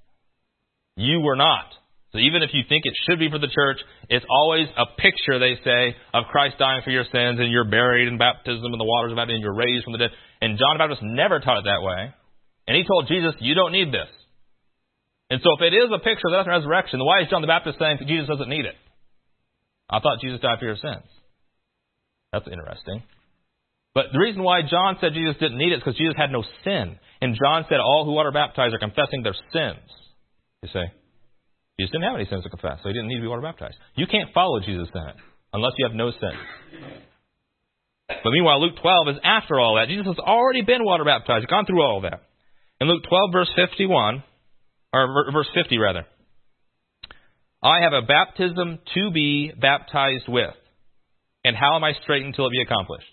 You were not. So even if you think it should be for the church, it's always a picture, they say, of Christ dying for your sins and you're buried in baptism and the waters of baptism and you're raised from the dead. And John the Baptist never taught it that way. And he told Jesus, you don't need this. And so if it is a picture of the resurrection, then why is John the Baptist saying Jesus doesn't need it? I thought Jesus died for your sins. That's interesting. But the reason why John said Jesus didn't need it is because Jesus had no sin. And John said all who water baptized are confessing their sins. You see? Jesus didn't have any sins to confess, so he didn't need to be water baptized. You can't follow Jesus then, unless you have no sin. But meanwhile, Luke 12 is after all that. Jesus has already been water baptized, gone through all of that. In Luke 12, verse 51, or verse 50 rather, I have a baptism to be baptized with. And how am I straightened till it be accomplished?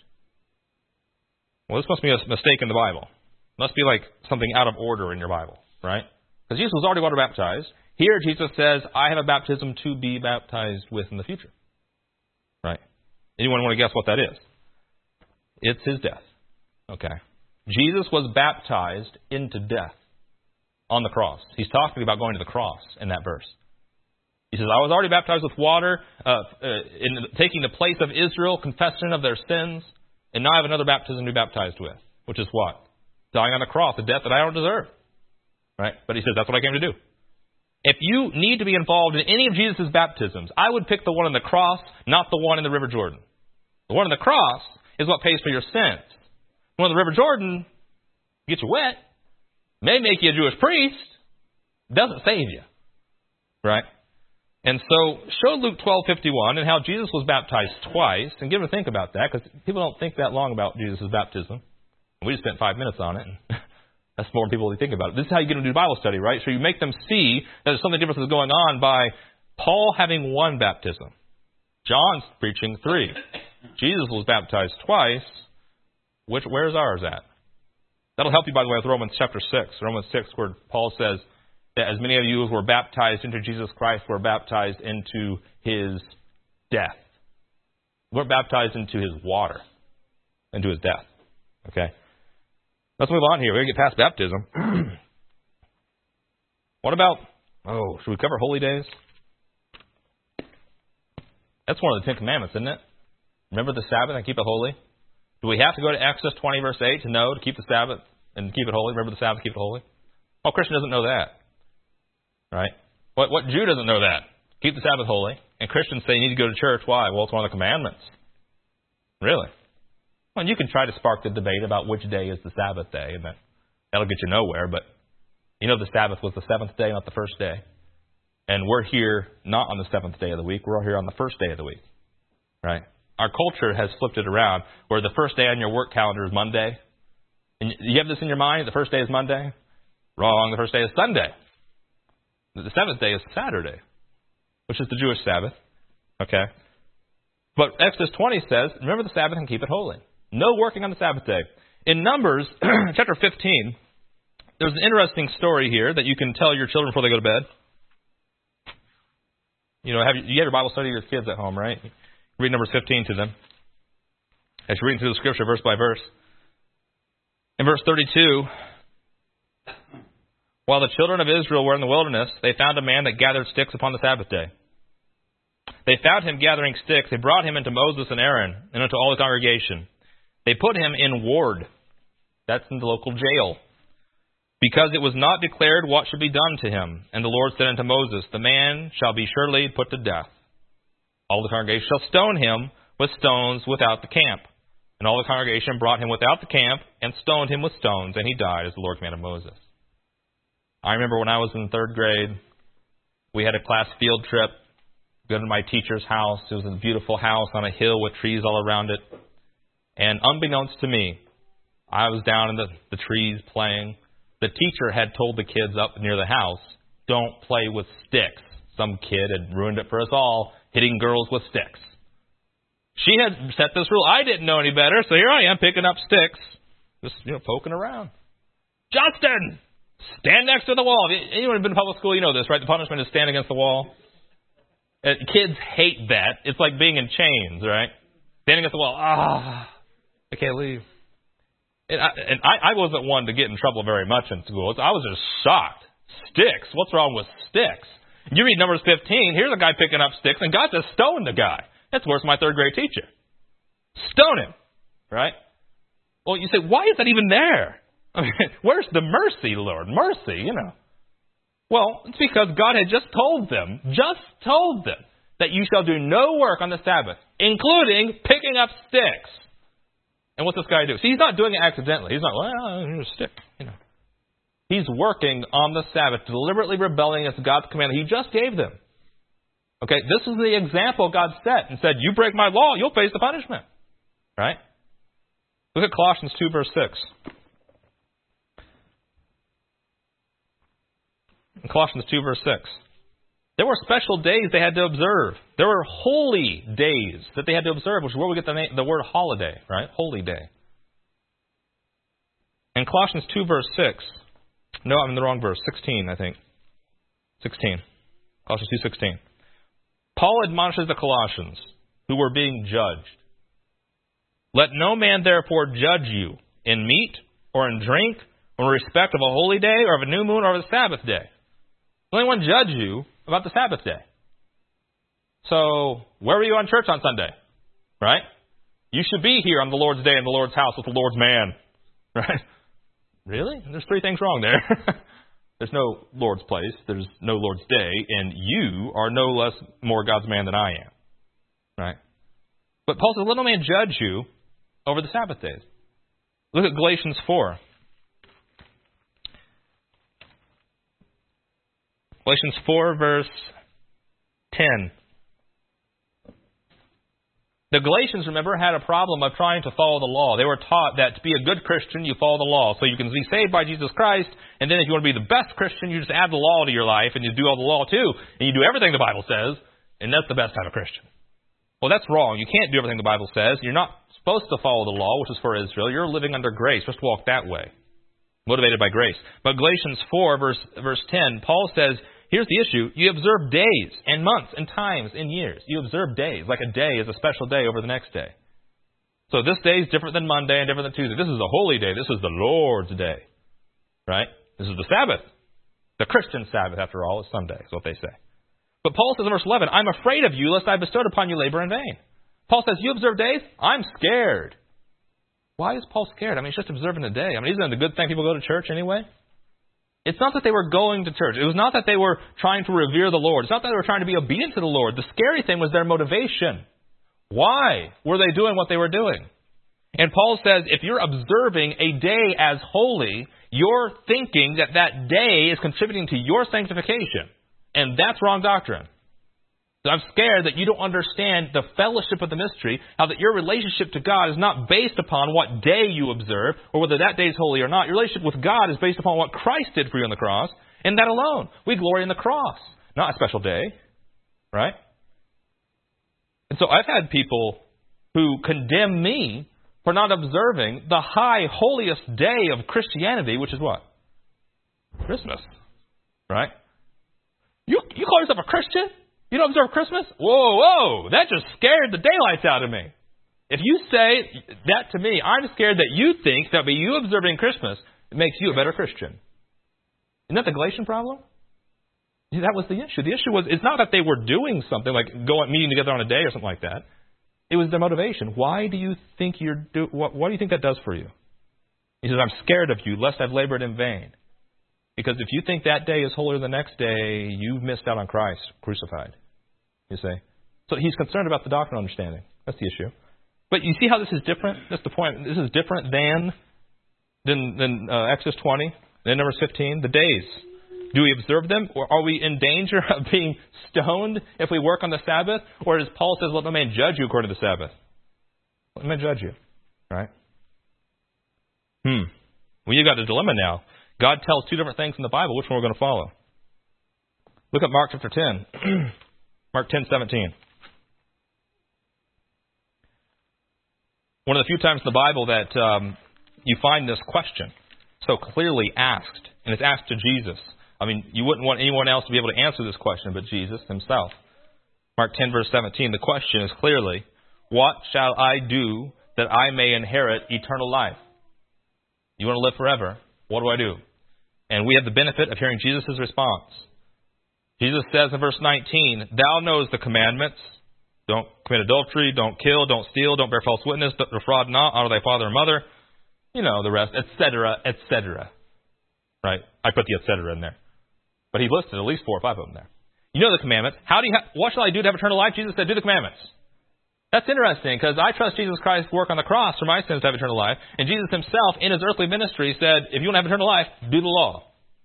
Well, this must be a mistake in the Bible. It must be like something out of order in your Bible, right? Because Jesus was already water baptized. Here Jesus says, I have a baptism to be baptized with in the future. Right? Anyone want to guess what that is? It's his death. Okay. Jesus was baptized into death on the cross. He's talking about going to the cross in that verse. He says, I was already baptized with water, in taking the place of Israel, confession of their sins, and now I have another baptism to be baptized with, which is what? Dying on the cross, a death that I don't deserve. Right? But he says, that's what I came to do. If you need to be involved in any of Jesus' baptisms, I would pick the one on the cross, not the one in the River Jordan. The one on the cross is what pays for your sins. The one in the River Jordan gets you wet, may make you a Jewish priest, doesn't save you. Right? And so, show Luke 12:51 and how Jesus was baptized twice, and give them a think about that, because people don't think that long about Jesus' baptism. We just spent 5 minutes on it, and that's more people who think about it. This is how you get them to do Bible study, right? So you make them see that there's something different that's going on by Paul having 1 baptism. John's preaching 3. Jesus was baptized twice. Where's ours at? That'll help you, by the way, with Romans chapter 6. Romans 6, where Paul says that as many of you as were baptized into Jesus Christ were baptized into his death. We're baptized into his water, into his death. Okay? Let's move on here. We're going to get past baptism. What about, should we cover holy days? That's one of the 10 Commandments, isn't it? Remember the Sabbath and keep it holy? Do we have to go to Exodus 20, verse 8 to know to keep the Sabbath and keep it holy? Remember the Sabbath, keep it holy? Well, Christian doesn't know that. Right? What Jew doesn't know that? Keep the Sabbath holy. And Christians say you need to go to church. Why? Well, it's one of the commandments. Really? Well, you can try to spark the debate about which day is the Sabbath day, and that'll get you nowhere. But you know the Sabbath was the 7th day, not the first day. And we're here not on the 7th day of the week. We're here on the first day of the week. Right? Our culture has flipped it around, where the first day on your work calendar is Monday. And you have this in your mind, the first day is Monday? Wrong, the first day is Sunday. The 7th day is Saturday, which is the Jewish Sabbath. Okay? But Exodus 20 says, remember the Sabbath and keep it holy. No working on the Sabbath day. In Numbers, chapter 15, there's an interesting story here that you can tell your children before they go to bed. You have your Bible study with your kids at home, right? Read Numbers 15 to them. As you're reading through the scripture verse by verse. In verse 32, While the children of Israel were in the wilderness, they found a man that gathered sticks upon the Sabbath day. They found him gathering sticks. They brought him into Moses and Aaron and unto all the congregation. They put him in ward. That's in the local jail. Because it was not declared what should be done to him. And the Lord said unto Moses, the man shall be surely put to death. All the congregation shall stone him with stones without the camp. And all the congregation brought him without the camp and stoned him with stones, and he died as the Lord commanded Moses. I remember when I was in third grade, we had a class field trip. Go to my teacher's house. It was a beautiful house on a hill with trees all around it. And unbeknownst to me, I was down in the trees playing. The teacher had told the kids up near the house, don't play with sticks. Some kid had ruined it for us all, hitting girls with sticks. She had set this rule. I didn't know any better, so here I am picking up sticks, just poking around. Justin, stand next to the wall. Anyone who's been in public school, you know this, right? The punishment is stand against the wall. Kids hate that. It's like being in chains, right? Standing against the wall. I can't leave. And I wasn't one to get in trouble very much in school. I was just shocked. Sticks. What's wrong with sticks? You read Numbers 15. Here's a guy picking up sticks, and God just stoned the guy. That's worse than my third grade teacher. Stone him. Right? Well, you say, why is that even there? I mean, where's the mercy, Lord? Mercy, Well, it's because God had just told them, that you shall do no work on the Sabbath, including picking up sticks. And what's this guy do? See, he's not doing it accidentally. He's not, here's a stick, He's working on the Sabbath, deliberately rebelling against God's command he just gave them. Okay, this is the example God set and said, you break my law, you'll face the punishment. Right? Look at Colossians 2, verse 6. In Colossians 2, verse 6. There were special days they had to observe. There were holy days that they had to observe, which is where we get the word holiday, right? Holy day. In Colossians 2, verse 6. No, I'm in the wrong verse. 16, I think. 16. Colossians 2:16. Paul admonishes the Colossians who were being judged. Let no man therefore judge you in meat or in drink or in respect of a holy day or of a new moon or of a Sabbath day. Let anyone judge you about the Sabbath day. So, where were you on church on Sunday? Right? You should be here on the Lord's day in the Lord's house with the Lord's man. Right? Really? There's three things wrong there. There's no Lord's place. There's no Lord's day. And you are no less more God's man than I am. Right? But Paul says, let no man judge you over the Sabbath days. Look at Galatians 4. Galatians 4, verse 10. The Galatians, remember, had a problem of trying to follow the law. They were taught that to be a good Christian, you follow the law. So you can be saved by Jesus Christ, and then if you want to be the best Christian, you just add the law to your life, and you do all the law too, and you do everything the Bible says, and that's the best kind of Christian. Well, that's wrong. You can't do everything the Bible says. You're not supposed to follow the law, which is for Israel. You're living under grace. Just walk that way, motivated by grace. But Galatians 4, verse 10, Paul says, here's the issue. You observe days and months and times and years. You observe days. Like a day is a special day over the next day. So this day is different than Monday and different than Tuesday. This is a holy day. This is the Lord's day. Right? This is the Sabbath. The Christian Sabbath, after all, is Sunday, is what they say. But Paul says in verse 11, I'm afraid of you, lest I bestowed upon you labor in vain. Paul says, you observe days? I'm scared. Why is Paul scared? I mean, he's just observing a day. I mean, isn't it a good thing people go to church anyway? It's not that they were going to church. It was not that they were trying to revere the Lord. It's not that they were trying to be obedient to the Lord. The scary thing was their motivation. Why were they doing what they were doing? And Paul says, if you're observing a day as holy, you're thinking that that day is contributing to your sanctification. And that's wrong doctrine. So I'm scared that you don't understand the fellowship of the mystery, how that your relationship to God is not based upon what day you observe, or whether that day is holy or not. Your relationship with God is based upon what Christ did for you on the cross, and that alone. We glory in the cross, not a special day, right? And so I've had people who condemn me for not observing the high, holiest day of Christianity, which is what? Christmas, right? You call yourself a Christian? You don't observe Christmas? Whoa, that just scared the daylights out of me. If you say that to me, I'm scared that you think that by you observing Christmas, it makes you a better Christian. Isn't that the Galatian problem? See, that was the issue. The issue was, it's not that they were doing something like meeting together on a day or something like that. It was their motivation. Why do you think what do you think that does for you? He says, I'm scared of you, lest I've labored in vain. Because if you think that day is holier than the next day, you've missed out on Christ crucified. You see? So he's concerned about the doctrinal understanding. That's the issue. But you see how this is different? That's the point. This is different than Exodus 20, then Numbers 15, the days. Do we observe them? Or are we in danger of being stoned if we work on the Sabbath? Or as Paul says, let no man judge you according to the Sabbath. Let no man judge you. Right? Well, you got a dilemma now. God tells two different things in the Bible. Which one we're going to follow? Look at Mark chapter 10. Mark 10:17. One of the few times in the Bible that you find this question so clearly asked, and it's asked to Jesus. I mean, you wouldn't want anyone else to be able to answer this question but Jesus himself. Mark 10, verse 17, the question is clearly, what shall I do that I may inherit eternal life? You want to live forever? What do I do? And we have the benefit of hearing Jesus' response. Jesus says in verse 19, thou knows the commandments. Don't commit adultery, don't kill, don't steal, don't bear false witness, don't defraud not, honor thy father and mother. You know the rest, etc., etc. Right? I put the etc. in there. But he listed at least 4 or 5 of them there. You know the commandments. What shall I do to have eternal life? Jesus said, do the commandments. That's interesting because I trust Jesus Christ's work on the cross for my sins to have eternal life. And Jesus himself, in his earthly ministry, said, if you want to have eternal life, do the law.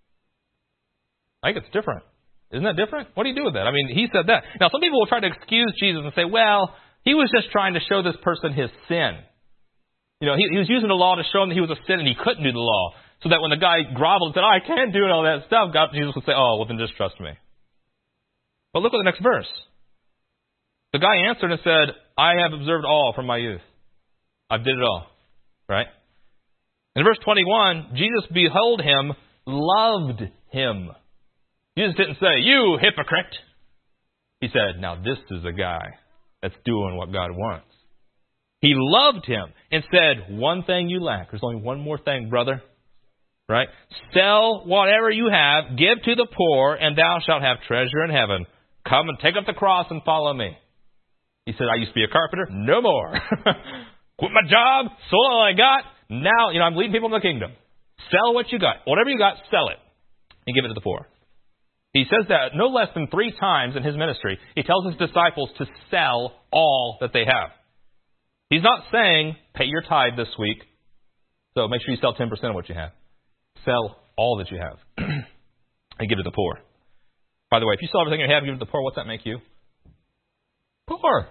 I think it's different. Isn't that different? What do you do with that? I mean, he said that. Now, some people will try to excuse Jesus and say, well, he was just trying to show this person his sin. You know, he was using the law to show him that he was a sin and he couldn't do the law. So that when the guy groveled and said, I can't do all that stuff, Jesus would say, oh, well, then just trust me. But look at the next verse. The guy answered and said, I have observed all from my youth. I did it all. Right? In verse 21, Jesus beheld him, loved him. Jesus didn't say, you hypocrite. He said, now this is a guy that's doing what God wants. He loved him and said, one thing you lack. There's only one more thing, brother. Right? Sell whatever you have, give to the poor, and thou shalt have treasure in heaven. Come and take up the cross and follow me. He said, I used to be a carpenter. No more. Quit my job, sold all I got. Now, I'm leading people in the kingdom. Sell what you got. Whatever you got, sell it. And give it to the poor. He says that no less than 3 times in his ministry. He tells his disciples to sell all that they have. He's not saying, pay your tithe this week, so make sure you sell 10% of what you have. Sell all that you have and give it to the poor. By the way, if you sell everything you have and give it to the poor, what's that make you? Poor.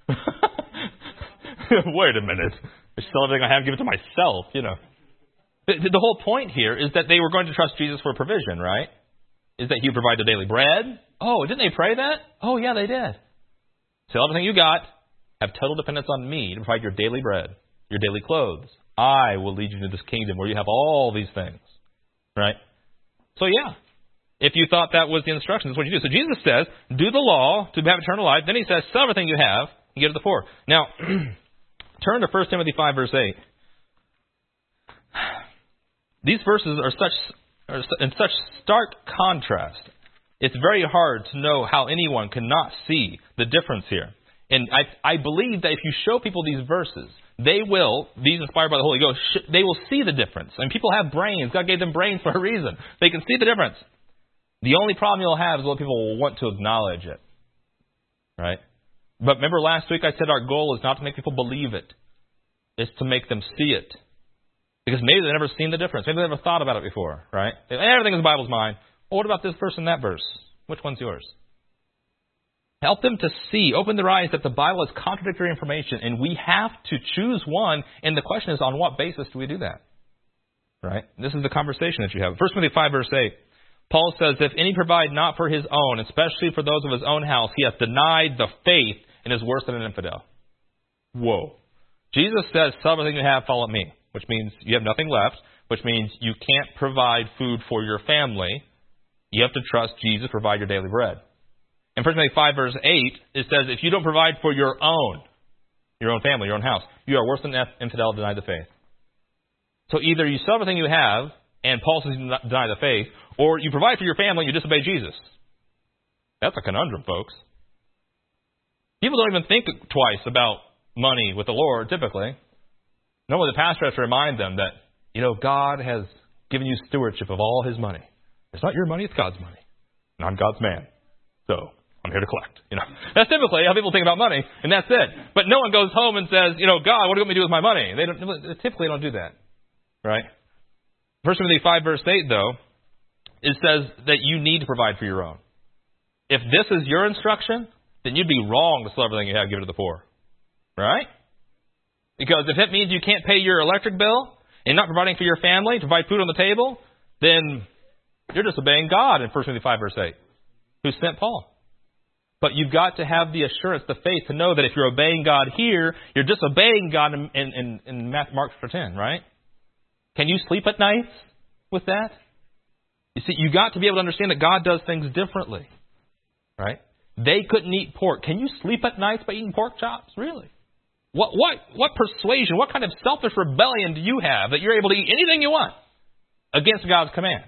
Wait a minute. I sell everything I have and give it to myself, The whole point here is that they were going to trust Jesus for provision, right? Is that he would provide the daily bread. Oh, didn't they pray that? Oh, yeah, they did. Sell everything you got. Have total dependence on me to provide your daily bread, your daily clothes. I will lead you to this kingdom where you have all these things. Right? So, yeah. If you thought that was the instruction, that's what you do. So Jesus says, do the law to have eternal life. Then he says, sell everything you have and give it to the poor. Now, turn to 1 Timothy 5, verse 8. These verses are in such stark contrast. It's very hard to know how anyone cannot see the difference here. And I believe that if you show people these verses, they will, these inspired by the Holy Ghost, they will see the difference. I mean, people have brains. God gave them brains for a reason. They can see the difference. The only problem you'll have is what people will want to acknowledge it. Right? But remember last week I said our goal is not to make people believe it. It's to make them see it. Because maybe they've never seen the difference. Maybe they've never thought about it before. Right? Everything in the Bible's mine. Well, what about this verse and that verse? Which one's yours? Help them to see, open their eyes that the Bible is contradictory information, and we have to choose one, and the question is, on what basis do we do that? Right? This is the conversation that you have. 1 Timothy 5, verse 8, Paul says, if any provide not for his own, especially for those of his own house, he hath denied the faith and is worse than an infidel. Whoa. Jesus says, sell everything you have, follow me, which means you have nothing left, which means you can't provide food for your family. You have to trust Jesus, provide your daily bread. In 1 Timothy 5, verse 8, it says, if you don't provide for your own family, your own house, you are worse than an infidel, deny the faith. So either you sell everything you have and Paul says you deny the faith, or you provide for your family and you disobey Jesus. That's a conundrum, folks. People don't even think twice about money with the Lord, typically. Normally the pastor has to remind them that, God has given you stewardship of all His money. It's not your money, it's God's money. And I'm God's man. So I'm here to collect. That's typically how people think about money, and that's it. But no one goes home and says, God, what do you want me to do with my money? They typically don't do that. Right? 1 Timothy 5 verse 8, though, it says that you need to provide for your own. If this is your instruction, then you'd be wrong to sell everything you have and give it to the poor. Right? Because if it means you can't pay your electric bill and not providing for your family, to provide food on the table, then you're disobeying God in 1 Timothy 5 verse 8, who sent Paul. But you've got to have the assurance, the faith, to know that if you're obeying God here, you're disobeying God in Mark 10, right? Can you sleep at night with that? You see, you've got to be able to understand that God does things differently, right? They couldn't eat pork. Can you sleep at night by eating pork chops? Really? What persuasion, what kind of selfish rebellion do you have that you're able to eat anything you want against God's command?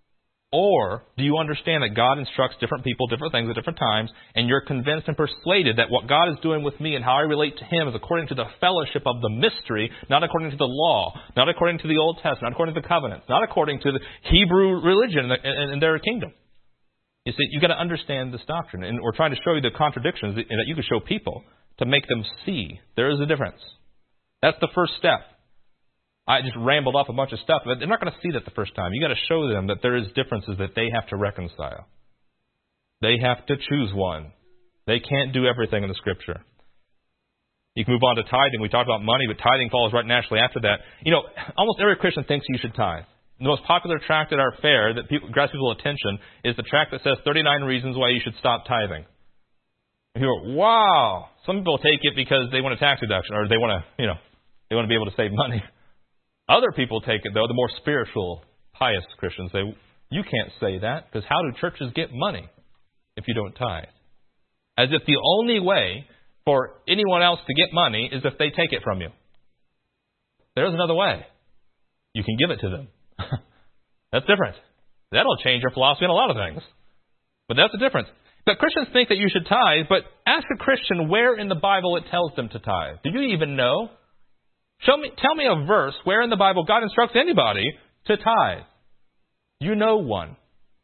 Or do you understand that God instructs different people, different things at different times, and you're convinced and persuaded that what God is doing with me and how I relate to Him is according to the fellowship of the mystery, not according to the law, not according to the Old Testament, not according to the covenants, not according to the Hebrew religion and their kingdom. You see, you've got to understand this doctrine, and we're trying to show you the contradictions that you can show people to make them see there is a difference. That's the first step. I just rambled off a bunch of stuff, but they're not going to see that the first time. You've got to show them that there is differences that they have to reconcile. They have to choose one. They can't do everything in the Scripture. You can move on to tithing. We talked about money, but tithing follows right naturally after that. Almost every Christian thinks you should tithe. The most popular tract at our fair that grabs people's attention is the tract that says 39 reasons why you should stop tithing. And people go, wow. Some people take it because they want a tax deduction, or they want to, they want to be able to save money. Other people take it, though, the more spiritual, pious Christians say, you can't say that, because how do churches get money if you don't tithe? As if the only way for anyone else to get money is if they take it from you. There's another way. You can give it to them. That's different. That'll change your philosophy on a lot of things. But that's the difference. But Christians think that you should tithe, but ask a Christian where in the Bible it tells them to tithe. Do you even know? Tell me a verse where in the Bible God instructs anybody to tithe. You know one.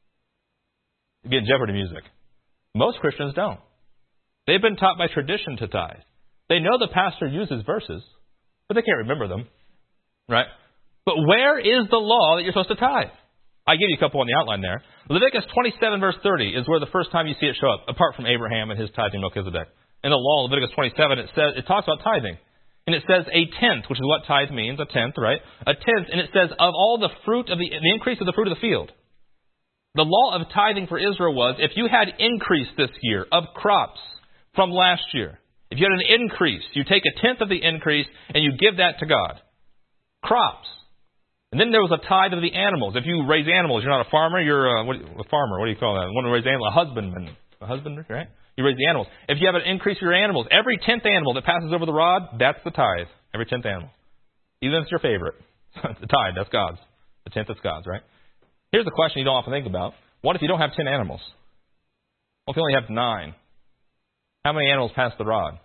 You get Jeopardy music. Most Christians don't. They've been taught by tradition to tithe. They know the pastor uses verses, but they can't remember them. Right? But where is the law that you're supposed to tithe? I give you a couple on the outline there. Leviticus 27 verse 30 is where the first time you see it show up, apart from Abraham and his tithing Melchizedek. In the law, Leviticus 27, it talks about tithing. And it says a tenth, which is what tithe means, a tenth, right? A tenth, and it says of all the fruit of the increase of the fruit of the field. The law of tithing for Israel was, if you had increase this year of crops from last year, if you had an increase, you take a tenth of the increase and you give that to God. Crops. And then there was a tithe of the animals. If you raise animals, you're not a farmer, you're a farmer. What do you call that? One who raises animals, a husbandman. A husbandman, right? You raise the animals. If you have an increase of your animals, every 10th animal that passes over the rod, that's the tithe. Every 10th animal. Even if it's your favorite. The tithe, that's God's. The 10th, that's God's, right? Here's the question you don't often think about. What if you don't have 10 animals? What if you only have 9? How many animals pass the rod?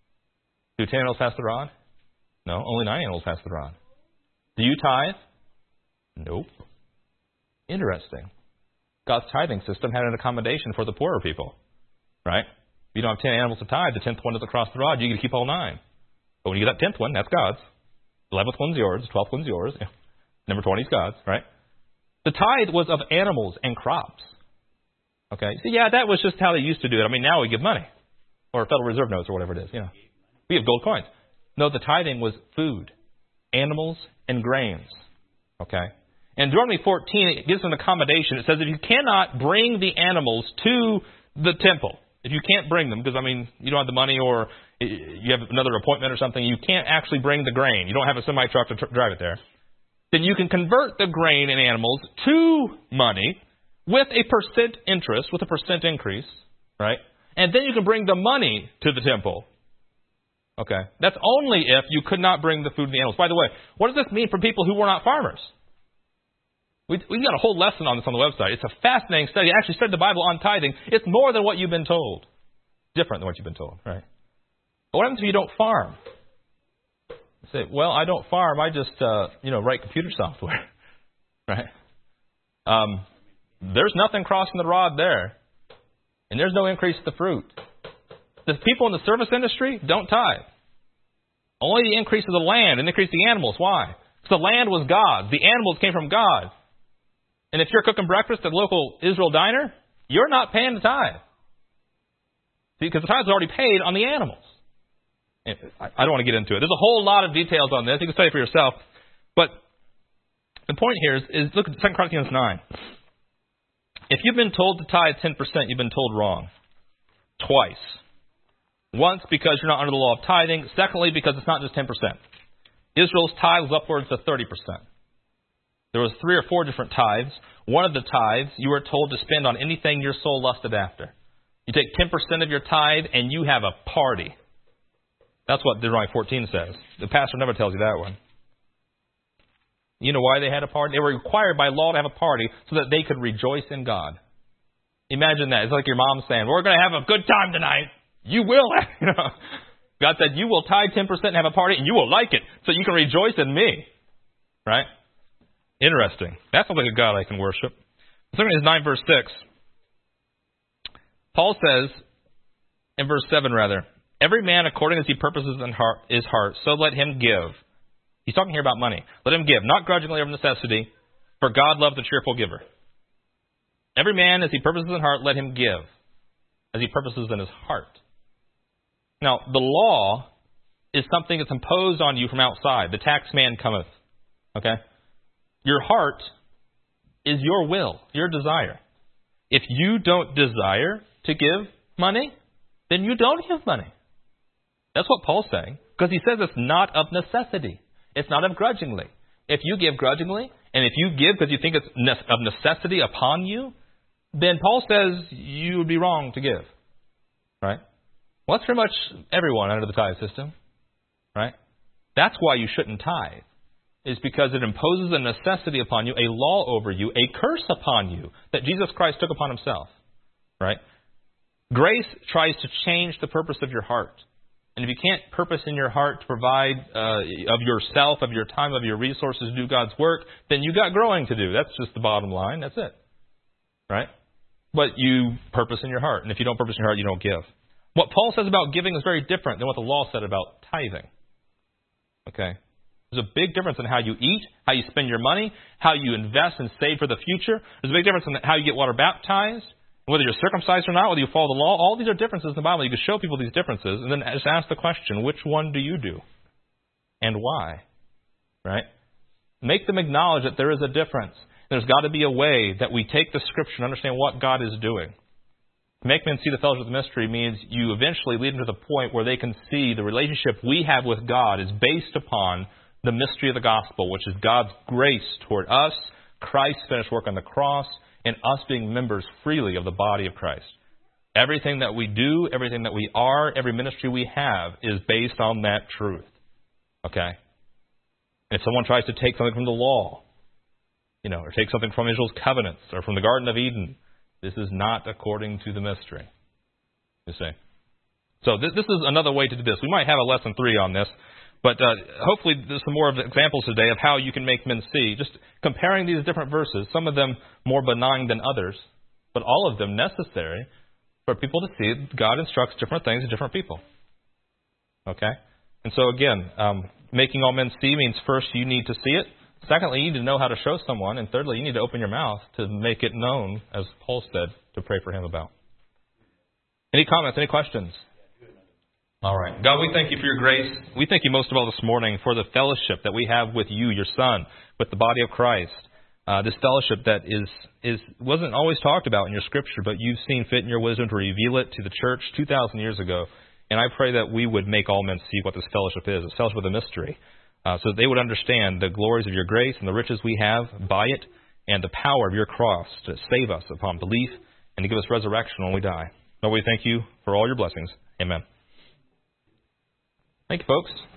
Do 10 animals pass the rod? No, only 9 animals pass the rod. Do you tithe? Nope. Interesting. God's tithing system had an accommodation for the poorer people. Right? If you don't have 10 animals to tithe, the 10th one doesn't cross the rod, you get to keep all 9. But when you get that 10th one, that's God's. The 11th one's yours, the 12th one's yours. Number 20 is God's, right? The tithe was of animals and crops. Okay? So yeah, that was just how they used to do it. I mean, now we give money. Or Federal Reserve notes or whatever it is, We have gold coins. No, the tithing was food, animals, and grains. Okay? In Deuteronomy 14, it gives an accommodation. It says if you cannot bring the animals to the temple, if you can't bring them, because, you don't have the money or you have another appointment or something, you can't actually bring the grain. You don't have a semi-truck to drive it there. Then you can convert the grain and animals to money with a percent interest, with a percent increase, right? And then you can bring the money to the temple. Okay? That's only if you could not bring the food and the animals. By the way, what does this mean for people who were not farmers? We got a whole lesson on this on the website. It's a fascinating study. I actually studied the Bible on tithing. It's more than what you've been told. Different than what you've been told, right? But what happens if you don't farm? You say, well, I don't farm. I just, write computer software, right? There's nothing crossing the rod there. And there's no increase to the fruit. The people in the service industry don't tithe. Only the increase of the land and increase of the animals. Why? Because the land was God's. The animals came from God. And if you're cooking breakfast at the local Israel diner, you're not paying the tithe. See, because the tithe is already paid on the animals. I don't want to get into it. There's a whole lot of details on this. You can study for yourself. But the point here is look at 2 Corinthians 9. If you've been told to tithe 10%, you've been told wrong. Twice. Once, because you're not under the law of tithing. Secondly, because it's not just 10%. Israel's tithe was upwards of 30%. There was 3 or 4 different tithes. One of the tithes you were told to spend on anything your soul lusted after. You take 10% of your tithe and you have a party. That's what Deuteronomy 14 says. The pastor never tells you that one. You know why they had a party? They were required by law to have a party so that they could rejoice in God. Imagine that. It's like your mom saying, we're going to have a good time tonight. You will. God said, you will tithe 10% and have a party and you will like it so you can rejoice in me. Right? Interesting. That sounds like a God I can worship. 2 Corinthians 9 verse 6. Paul says, in verse 7 rather, every man according as he purposes in his heart, so let him give. He's talking here about money. Let him give, not grudgingly or of necessity, for God loves a cheerful giver. Every man as he purposes in heart, let him give, as he purposes in his heart. Now, the law is something that's imposed on you from outside. The tax man cometh. Okay? Your heart is your will, your desire. If you don't desire to give money, then you don't give money. That's what Paul's saying. Because he says it's not of necessity. It's not of grudgingly. If you give grudgingly, and if you give because you think it's of necessity upon you, then Paul says you would be wrong to give. Right? Well, that's pretty much everyone under the tithe system. Right? That's why you shouldn't tithe. Is because it imposes a necessity upon you, a law over you, a curse upon you that Jesus Christ took upon himself. Right? Grace tries to change the purpose of your heart. And if you can't purpose in your heart to provide of yourself, of your time, of your resources to do God's work, then you got growing to do. That's just the bottom line. That's it. Right? But you purpose in your heart. And if you don't purpose in your heart, you don't give. What Paul says about giving is very different than what the law said about tithing. Okay? There's a big difference in how you eat, how you spend your money, how you invest and save for the future. There's a big difference in how you get water baptized, whether you're circumcised or not, whether you follow the law. All these are differences in the Bible. You can show people these differences and then just ask the question, which one do you do? And why? Right? Make them acknowledge that there is a difference. There's got to be a way that we take the Scripture and understand what God is doing. Make men see the fellowship of the mystery means you eventually lead them to the point where they can see the relationship we have with God is based upon the mystery of the gospel, which is God's grace toward us, Christ's finished work on the cross, and us being members freely of the body of Christ. Everything that we do, everything that we are, every ministry we have is based on that truth. Okay? If someone tries to take something from the law, or take something from Israel's covenants or from the Garden of Eden, this is not according to the mystery. You see? So this is another way to do this. We might have a lesson 3 on this. But hopefully there's some more examples today of how you can make men see. Just comparing these different verses, some of them more benign than others, but all of them necessary for people to see God instructs different things to different people. Okay? And so again, making all men see means first you need to see it. Secondly, you need to know how to show someone. And thirdly, you need to open your mouth to make it known, as Paul said, to pray for him about. Any comments? Any questions? All right. God, we thank you for your grace. We thank you most of all this morning for the fellowship that we have with you, your Son, with the body of Christ. This fellowship that wasn't always talked about in your Scripture, but you've seen fit in your wisdom to reveal it to the church 2,000 years ago. And I pray that we would make all men see what this fellowship is, a fellowship with a mystery, so that they would understand the glories of your grace and the riches we have by it, and the power of your cross to save us upon belief and to give us resurrection when we die. Lord, we thank you for all your blessings. Amen. Thank you, folks.